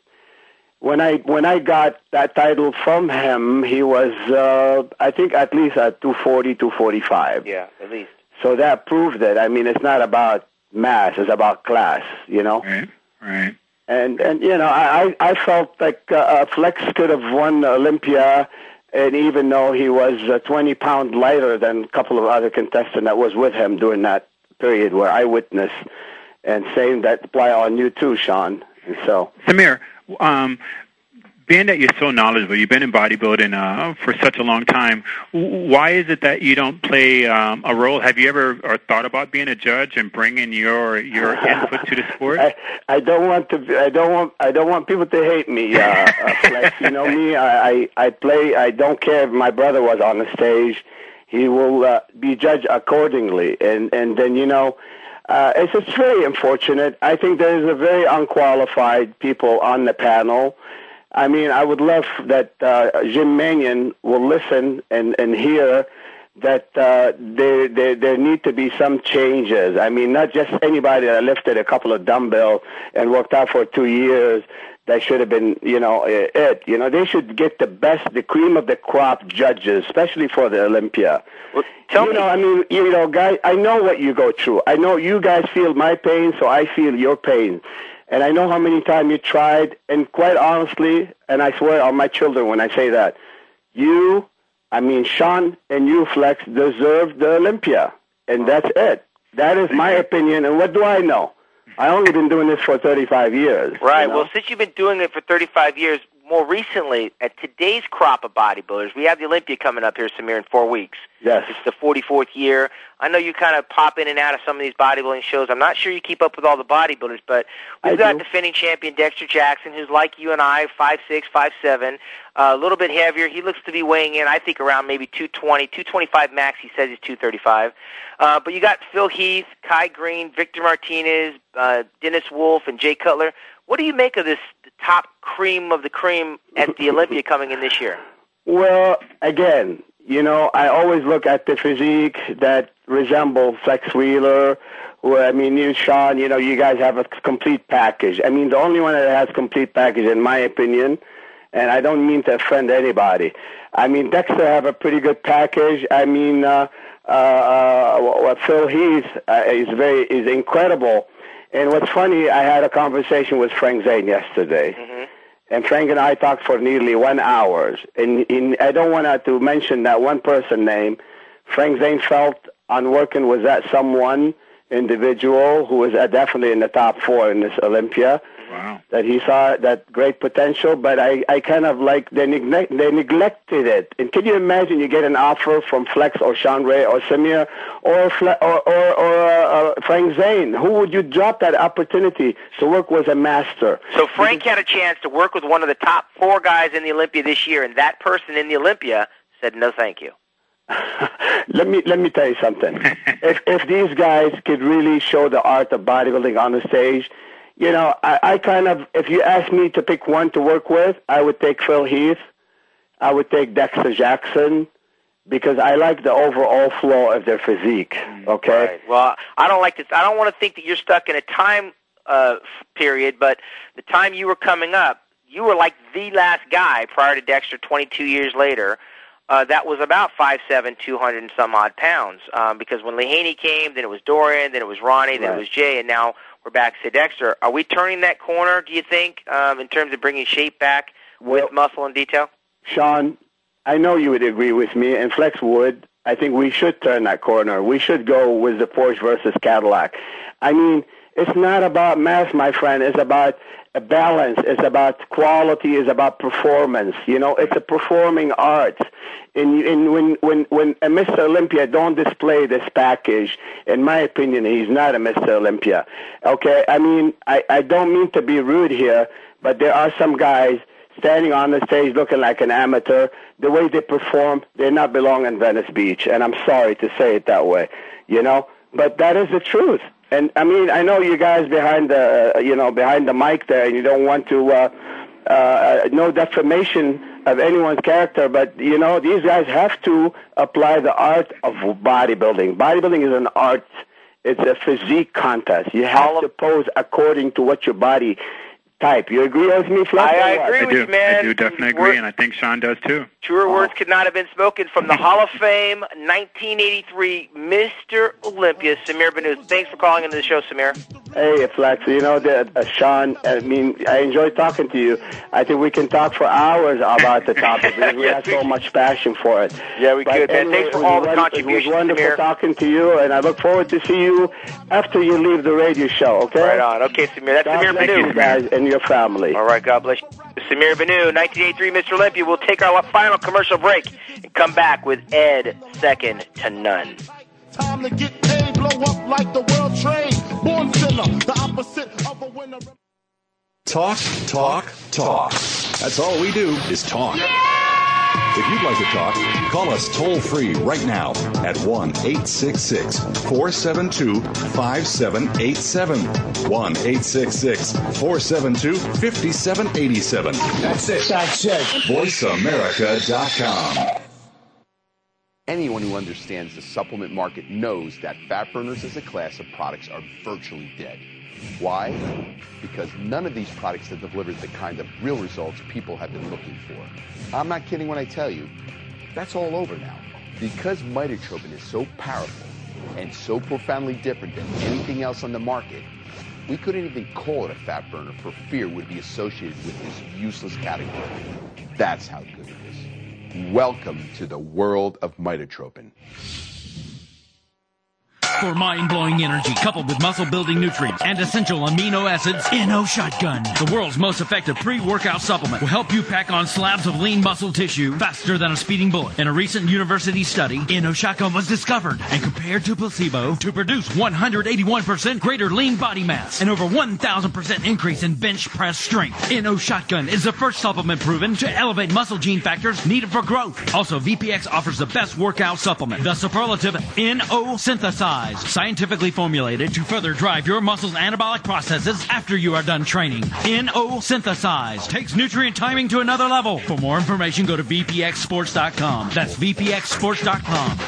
When I when I got that title from him, he was, uh, I think, at least at two forty, two forty-five. Yeah, at least. So that proved it. I mean, it's not about mass, is about class, you know. Right, right. And and you know, I I felt like uh, Flex could have won Olympia, and even though he was uh, twenty pounds lighter than a couple of other contestants that was with him during that period where I witnessed, and same that apply on you too, Sean. And so, Samir, um, being that you're so knowledgeable, you've been in bodybuilding uh, for such a long time, why is it that you don't play um, a role? Have you ever or thought about being a judge and bringing your your input to the sport? I, I don't want to. I don't want. I don't want people to hate me. Uh, uh, Flex. You know me. I, I I play. I don't care if my brother was on the stage. He will uh, be judged accordingly. And and then you know. Uh, it's just very unfortunate. I think there is a very unqualified people on the panel. I mean, I would love that uh, Jim Mannion will listen and, and hear that uh, there, there there need to be some changes. I mean, not just anybody that lifted a couple of dumbbells and worked out for two years. That should have been, you know, it. You know, they should get the best, the cream of the crop judges, especially for the Olympia. Well, tell you me. know, I mean, you know, guys, I know what you go through. I know you guys feel my pain, so I feel your pain. And I know how many times you tried, and quite honestly, and I swear on my children when I say that, you, I mean, Sean and you, Flex, deserve the Olympia. And that's it. That is my opinion, and what do I know? I only been doing this for thirty-five years. Right. You know? Well, since you've been doing it for thirty-five years, more recently, at today's crop of bodybuilders, we have the Olympia coming up here, Samir, in four weeks. Yes. It's the forty-fourth year. I know you kind of pop in and out of some of these bodybuilding shows. I'm not sure you keep up with all the bodybuilders, but we've I got do. defending champion Dexter Jackson, who's like you and I, five six, five seven, uh, a little bit heavier. He looks to be weighing in, I think, around maybe two twenty, two twenty-five max. He says he's two thirty-five. Uh, but you got Phil Heath, Kai Green, Victor Martinez, uh, Dennis Wolf, and Jay Cutler. What do you make of this top cream of the cream at the Olympia coming in this year? Well, again, you know, I always look at the physique that resemble Flex Wheeler. Who, I mean, you, Sean, you know, you guys have a complete package. I mean, the only one that has complete package, in my opinion, and I don't mean to offend anybody. I mean, Dexter have a pretty good package. I mean, uh, uh, uh, Phil Heath uh, is very is incredible. And what's funny, I had a conversation with Frank Zane yesterday, mm-hmm. and Frank and I talked for nearly one hour. And in, I don't want to mention that one person name. Frank Zane felt on working with that someone, individual, who was definitely in the top four in this Olympia. Wow. That he saw that great potential, but I, I kind of like, they, neglect, they neglected it. And can you imagine you get an offer from Flex or Sean Ray or Samir or Fle- or, or, or uh, Frank Zane? Who would you drop that opportunity to work with a master? So Frank had a chance to work with one of the top four guys in the Olympia this year, and that person in the Olympia said no thank you. let me let me tell you something. if if these guys could really show the art of bodybuilding on the stage, you know, I, I kind of, if you ask me to pick one to work with, I would take Phil Heath. I would take Dexter Jackson because I like the overall flow of their physique. Okay. Right. Well, I don't like this. I don't want to think that you're stuck in a time uh, period, but the time you were coming up, you were like the last guy prior to Dexter. twenty-two years later. Uh, that was about five seven, two hundred and some odd pounds. Um, because when Lehaney came, then it was Dorian, then it was Ronnie, then right. it was Jay, and now we're back to Dexter. Are we turning that corner, do you think, um, in terms of bringing shape back well, with muscle and detail? Sean, I know you would agree with me, and Flex would. I think we should turn that corner. We should go with the Porsche versus Cadillac. I mean, it's not about mass, my friend. It's about a balance. It's about quality. It's about performance. You know, it's a performing art. And, and when, when, when a Mister Olympia don't display this package, in my opinion, he's not a Mister Olympia. Okay? I mean, I, I don't mean to be rude here, but there are some guys standing on the stage looking like an amateur. The way they perform, they not belong in Venice Beach. And I'm sorry to say it that way, you know? But that is the truth. And I mean, I know you guys behind the, uh, you know, behind the mic there, and you don't want to, uh, uh, no defamation of anyone's character, but you know, these guys have to apply the art of bodybuilding. Bodybuilding is an art. It's a physique contest. You have to pose according to what your body type. You agree with me, Flex? I, I agree I with do. you, man. I do definitely agree, and I think Sean does too. Truer words could not have been spoken from the Hall of Fame nineteen eighty-three Mister Olympia, Samir Bannout. Thanks for calling into the show, Samir. Hey, Flex, you know, the, uh, Sean, I mean, I enjoy talking to you. I think we can talk for hours about the topic because we Yes, have so much passion for it. Yeah, we but could, man. anyway, Thanks for it was all the won- contributions, It was wonderful Samir. talking to you, and I look forward to see you after you leave the radio show, okay? Right on. Okay, Samir. That's God Samir bless Bannout. you guys and your family. All right, God bless you. Samir Bannout, nineteen eighty-three Mister Olympia. We'll take our final commercial break and come back with Ed second to none. Time to get paid, blow up like the world trade. Born sinner, the opposite of a winner. Talk, talk, talk. That's all we do is talk. If you'd like to talk, call us toll free right now at one eight six six, four seven two, five seven eight seven. one eight six six, four seven two, five seven eight seven. That's it. That's it. voice america dot com. Anyone who understands the supplement market knows that fat burners as a class of products are virtually dead. Why? Because none of these products have delivered the kind of real results people have been looking for. I'm not kidding when I tell you, that's all over now. Because mitotropin is so powerful and so profoundly different than anything else on the market, We couldn't even call it a fat burner for fear it would be associated with this useless category. That's how good it is. Welcome to the world of mitotropin. For mind-blowing energy coupled with muscle-building nutrients and essential amino acids, N O Shotgun, the world's most effective pre-workout supplement, will help you pack on slabs of lean muscle tissue faster than a speeding bullet. In a recent university study, N O Shotgun was discovered and compared to placebo to produce one hundred eighty-one percent greater lean body mass and over one thousand percent increase in bench press strength. N O Shotgun is the first supplement proven to elevate muscle gene factors needed for growth. Also, V P X offers the best workout supplement, the superlative N O Synthesize, scientifically formulated to further drive your muscles' anabolic processes after you are done training. N O Synthesize takes nutrient timing to another level. For more information, go to V P X sports dot com. That's V P X sports dot com.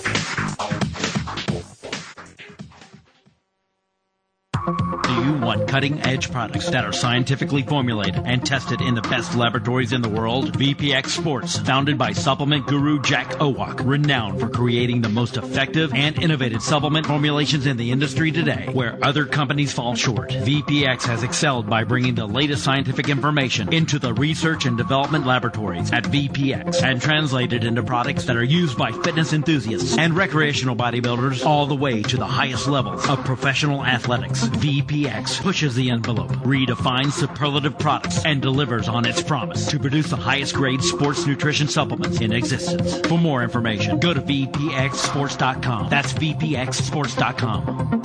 Do you want cutting-edge products that are scientifically formulated and tested in the best laboratories in the world? V P X Sports, founded by supplement guru Jack Owak, renowned for creating the most effective and innovative supplement formulations in the industry today, where other companies fall short. V P X has excelled by bringing the latest scientific information into the research and development laboratories at V P X and translated into products that are used by fitness enthusiasts and recreational bodybuilders all the way to the highest levels of professional athletics. V P X pushes the envelope, redefines superlative products, and delivers on its promise to produce the highest grade sports nutrition supplements in existence. For more information, go to V P X sports dot com. That's V P X sports dot com.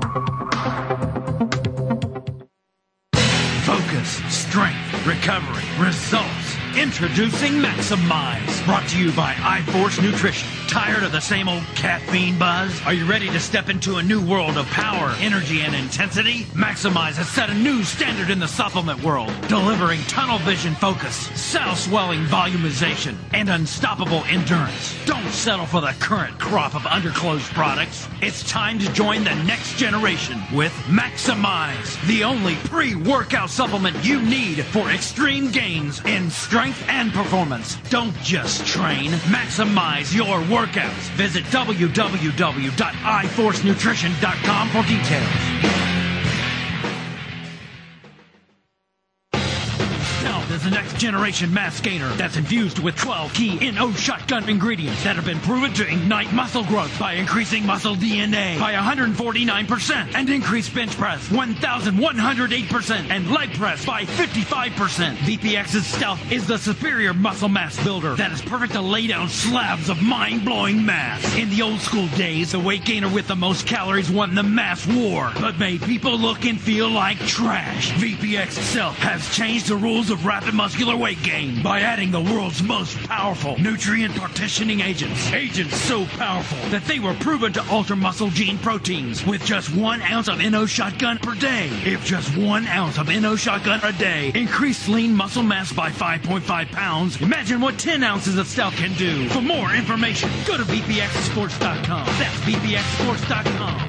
Focus, strength, recovery, results. Introducing Maximize, brought to you by iForce Nutrition. Tired of the same old caffeine buzz? Are you ready to step into a new world of power, energy, and intensity? Maximize has set a new standard in the supplement world, delivering tunnel vision focus, cell swelling volumization, and unstoppable endurance. Don't settle for the current crop of underclothes products. It's time to join the next generation with Maximize, the only pre-workout supplement you need for extreme gains in strength and performance. Don't just train, maximize your workouts. Visit w w w dot i force nutrition dot com for details. Stealth is the next generation mass gainer that's infused with twelve key N O Shotgun ingredients that have been proven to ignite muscle growth by increasing muscle D N A by one hundred forty-nine percent and increase bench press one thousand one hundred eight percent and leg press by fifty-five percent. V P X's Stealth is the superior muscle mass builder that is perfect to lay down slabs of mind-blowing mass. In the old school days, the weight gainer with the most calories won the mass war, but made people look and feel like trash. V P X Stealth has changed the rules of rapid muscular weight gain by adding the world's most powerful nutrient partitioning agents. Agents so powerful that they were proven to alter muscle gene proteins with just one ounce of N O Shotgun per day. If just one ounce of N O Shotgun a day increased lean muscle mass by five point five pounds, imagine what ten ounces of Stealth can do. For more information, go to V P X sports dot com. That's V P X sports dot com.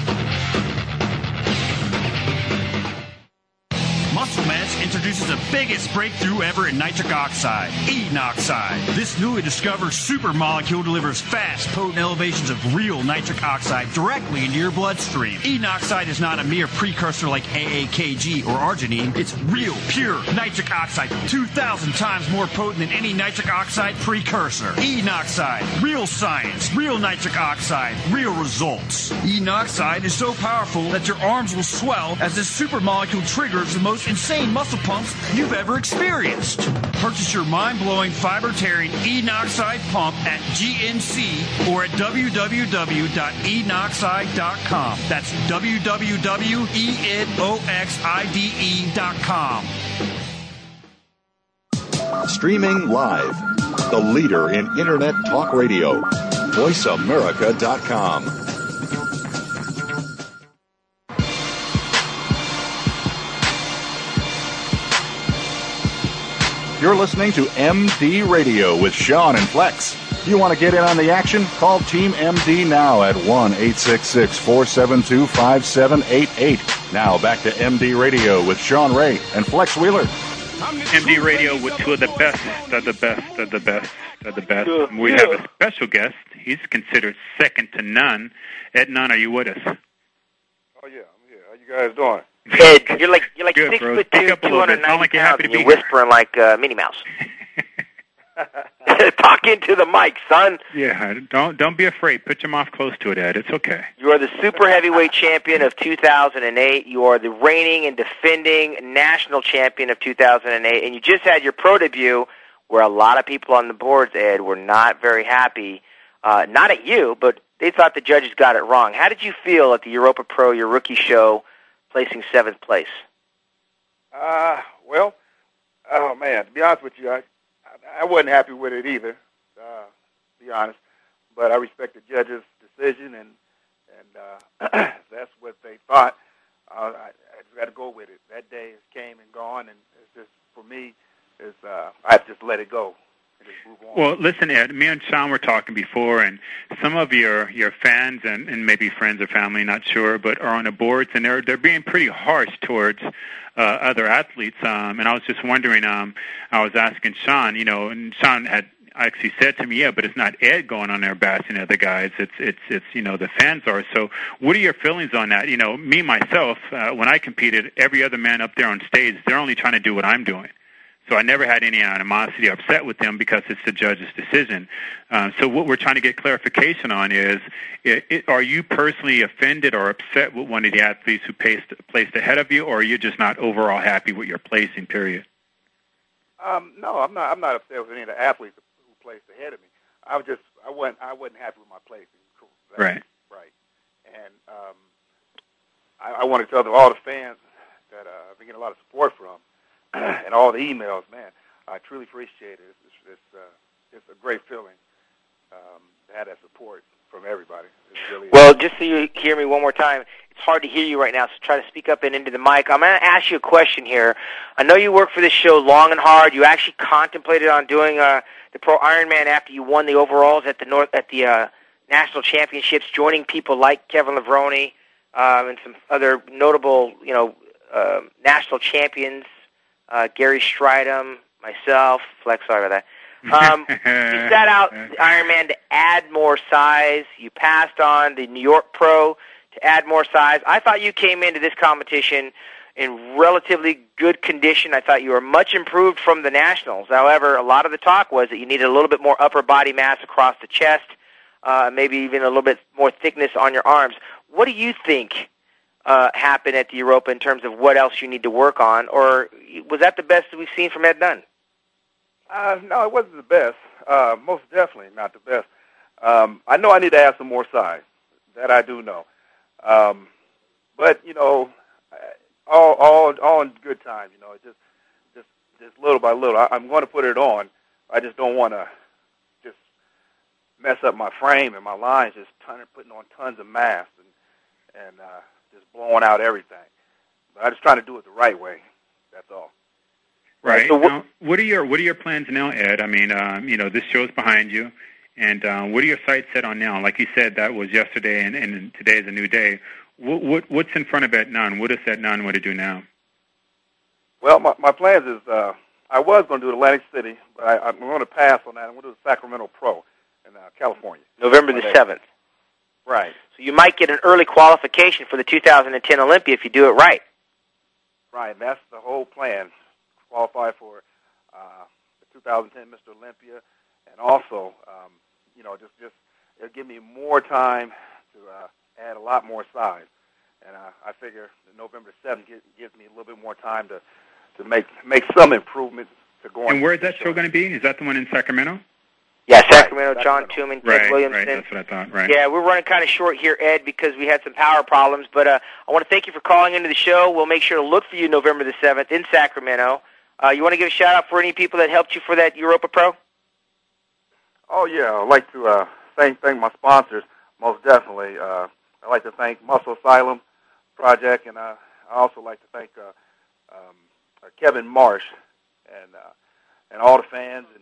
Muscle Mass introduces the biggest breakthrough ever in nitric oxide, Enoxide. This newly discovered super molecule delivers fast, potent elevations of real nitric oxide directly into your bloodstream. Enoxide is not a mere precursor like A A K G or arginine. It's real, pure nitric oxide, two thousand times more potent than any nitric oxide precursor. Enoxide, real science, real nitric oxide, real results. Enoxide is so powerful that your arms will swell as this super molecule triggers the most insane muscle pumps you've ever experienced. Purchase your mind-blowing fiber-tearing Enoxide pump at G N C or at w w w dot enoxide dot com. That's w w w dot enoxide dot com. Streaming live, the leader in Internet talk radio, voice america dot com. You're listening to M D Radio with Sean and Flex. You want to get in on the action? Call Team M D now at one eight six six, four seven two, five seven eight eight. Now back to M D Radio with Sean Ray and Flex Wheeler. M D Radio with two of the best, of the best, of the best, of the best. We have a special guest. He's considered second to none. Ed Nunn, are you with us? Oh, yeah, I'm here. How you you guys doing? Ed, you're like you're like Good, six bro. foot Speak two, up a two little hundred bit. Sound ninety like you're happy pounds, to and be you're here. whispering like uh, Minnie Mouse. Talk into the mic, son. Yeah, don't don't be afraid. Put your mouth close to it, Ed. It's okay. You are the super heavyweight champion of two thousand eight. You are the reigning and defending national champion of two thousand eight, and you just had your pro debut, where a lot of people on the boards, Ed, were not very happy. Uh, not at you, but they thought the judges got it wrong. How did you feel at the Europa Pro, your rookie show, placing seventh place? Uh, well, oh man, to be honest with you, I I wasn't happy with it either. Uh, to be honest, but I respect the judges' decision, and and uh, that's what they thought. Uh, I, I just got to go with it. That day has came and gone, and it's just for me, is uh, I just let it go. And just move on. Well, listen, Ed, me and Sean were talking before, and some of your, your fans and, and maybe friends or family, not sure, but are on the boards, and they're they're being pretty harsh towards uh, other athletes. Um, and I was just wondering, um, I was asking Sean, you know, and Sean had actually said to me, yeah, but it's not Ed going on there bashing other guys. It's it's it's you know the fans are. So, what are your feelings on that? You know, me myself, uh, when I competed, every other man up there on stage, they're only trying to do what I'm doing. So I never had any animosity or upset with them because it's the judge's decision. Uh, so what we're trying to get clarification on is, it, it, are you personally offended or upset with one of the athletes who placed, placed ahead of you, or are you just not overall happy with your placing, period? Um, no, I'm not. I'm not upset with any of the athletes who placed ahead of me. I was just, I wasn't, I wasn't happy with my placing. Cool. Right. Right. And um, I, I want to tell them, all the fans that uh, I've been getting a lot of support from. And all the emails, man, I truly appreciate it. It's, it's, it's, uh, it's a great feeling um, to have that support from everybody. It's really well, just so you hear me one more time, it's hard to hear you right now, so try to speak up and into the mic. I'm going to ask you a question here. I know you worked for this show long and hard. You actually contemplated on doing uh, the Pro Ironman after you won the overalls at the North at the uh, national championships, joining people like Kevin Levrone um, and some other notable, you know, uh, national champions. Uh, Gary Stridham, myself, Flex, sorry about that. Um, you set out the Ironman to add more size. You passed on the New York Pro to add more size. I thought you came into this competition in relatively good condition. I thought you were much improved from the Nationals. However, a lot of the talk was that you needed a little bit more upper body mass across the chest, uh, maybe even a little bit more thickness on your arms. What do you think Uh, happen at the Europa in terms of what else you need to work on, or was that the best that we've seen from Ed Nunn? Uh, no, it wasn't the best. Uh, most definitely not the best. Um, I know I need to add some more size. That I do know. Um, but you know, all all all in good time. You know, just just just little by little. I, I'm going to put it on. I just don't want to just mess up my frame and my lines. Just ton, putting on tons of mass and and. Uh, just blowing out everything. But I'm just trying to do it the right way. That's all. Right. So now, what are your What are your plans now, Ed? I mean, um, you know, this show's behind you, and uh, what are your sights set on now? Like you said, that was yesterday, and, and today is a new day. What, what What's in front of Ed Nunn? What does Ed Nunn want to do now? Well, my, my plans is uh, I was going to do Atlantic City, but I, I'm going to pass on that. I'm going to do the Sacramento Pro in uh, California. November the seventh. Right. So you might get an early qualification for the two thousand ten Olympia if you do it right. Right, and that's the whole plan. Qualify for uh, the two thousand ten Mister Olympia, and also, um, you know, just just it'll give me more time to uh, add a lot more size. And uh, I figure that November seventh gives, gives me a little bit more time to, to make make some improvements to go on. And where's that show going to be? Is that the one in Sacramento? Yeah, Sacramento, right. John Tuman, Ted right, Williamson. Right, that's what I thought, right. Yeah, we're running kind of short here, Ed, because we had some power problems. But uh, I want to thank you for calling into the show. We'll make sure to look for you November the seventh in Sacramento. Uh, you want to give a shout-out for any people that helped you for that Europa Pro? Oh, yeah. I'd like to uh, thank, thank my sponsors, most definitely. Uh, I'd like to thank Muscle Asylum Project, and uh, I also like to thank uh, um, uh, Kevin Marsh and uh, and all the fans and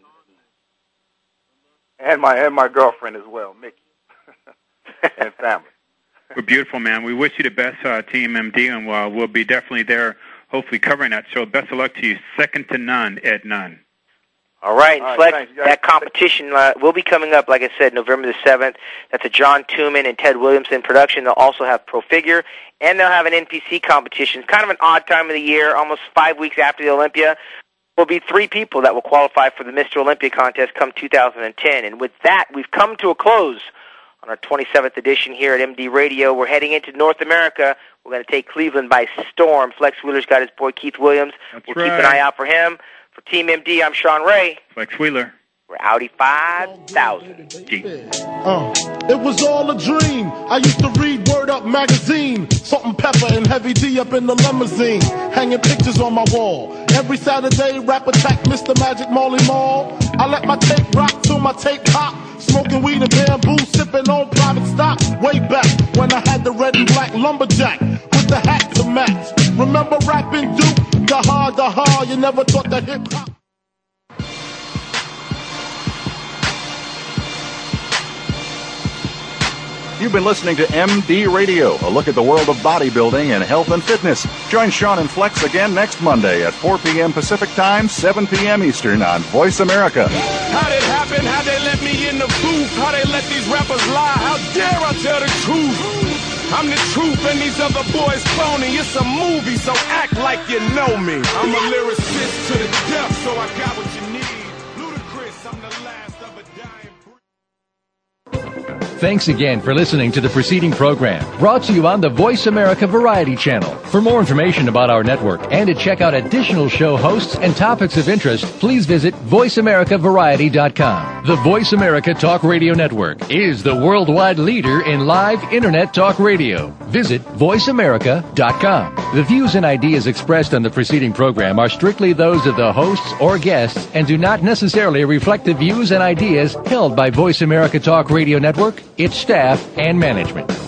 And my and my girlfriend as well, Mickey, and family. We're beautiful, man. We wish you the best, uh, Team M D, and uh, we'll be definitely there, hopefully covering that show. Best of luck to you. Second to none, Ed Nunn. All right, All right, Flex, thanks, guys. that competition uh, will be coming up, like I said, November the seventh. That's a John Tooman and Ted Williamson production. They'll also have Pro Figure, and they'll have an N P C competition. Kind of an odd time of the year, almost five weeks after the Olympia. Will be three people that will qualify for the Mister Olympia contest come two thousand ten. And with that, we've come to a close on our twenty-seventh edition here at M D Radio. We're heading into North America. We're going to take Cleveland by storm. Flex Wheeler's got his boy Keith Williams. That's we'll right. keep an eye out for him. For Team M D, I'm Sean Ray. Flex Wheeler. We're Audi five thousand. Uh, it was all a dream. I used to read Word Up magazine. Salt and Pepper and Heavy D up in the limousine. Hanging pictures on my wall. Every Saturday, rap attack Mister Magic Marley Marl. I let my tape rock till my tape pop. Smoking weed and bamboo, sipping on private stock. Way back when I had the red and black lumberjack with the hat to match. Remember rapping Duke? The hard, the hard. You never thought the hip hop. You've been listening to M D Radio, a look at the world of bodybuilding and health and fitness. Join Sean and Flex again next Monday at four p.m. Pacific Time, seven p.m. Eastern on Voice America. How did it happen? How they let me in the booth? How they let these rappers lie? How dare I tell the truth? I'm the truth and these other boys phony. It's a movie, so act like you know me. I'm a lyricist to the death, so I got what you need. Ludacris, I'm the last of a dying breed. Thanks again for listening to the preceding program, brought to you on the Voice America Variety Channel. For more information about our network and to check out additional show hosts and topics of interest, please visit voice america variety dot com. The Voice America Talk Radio Network is the worldwide leader in live Internet talk radio. Visit voice america dot com. The views and ideas expressed on the preceding program are strictly those of the hosts or guests and do not necessarily reflect the views and ideas held by Voice America Talk Radio Network, its staff, and management.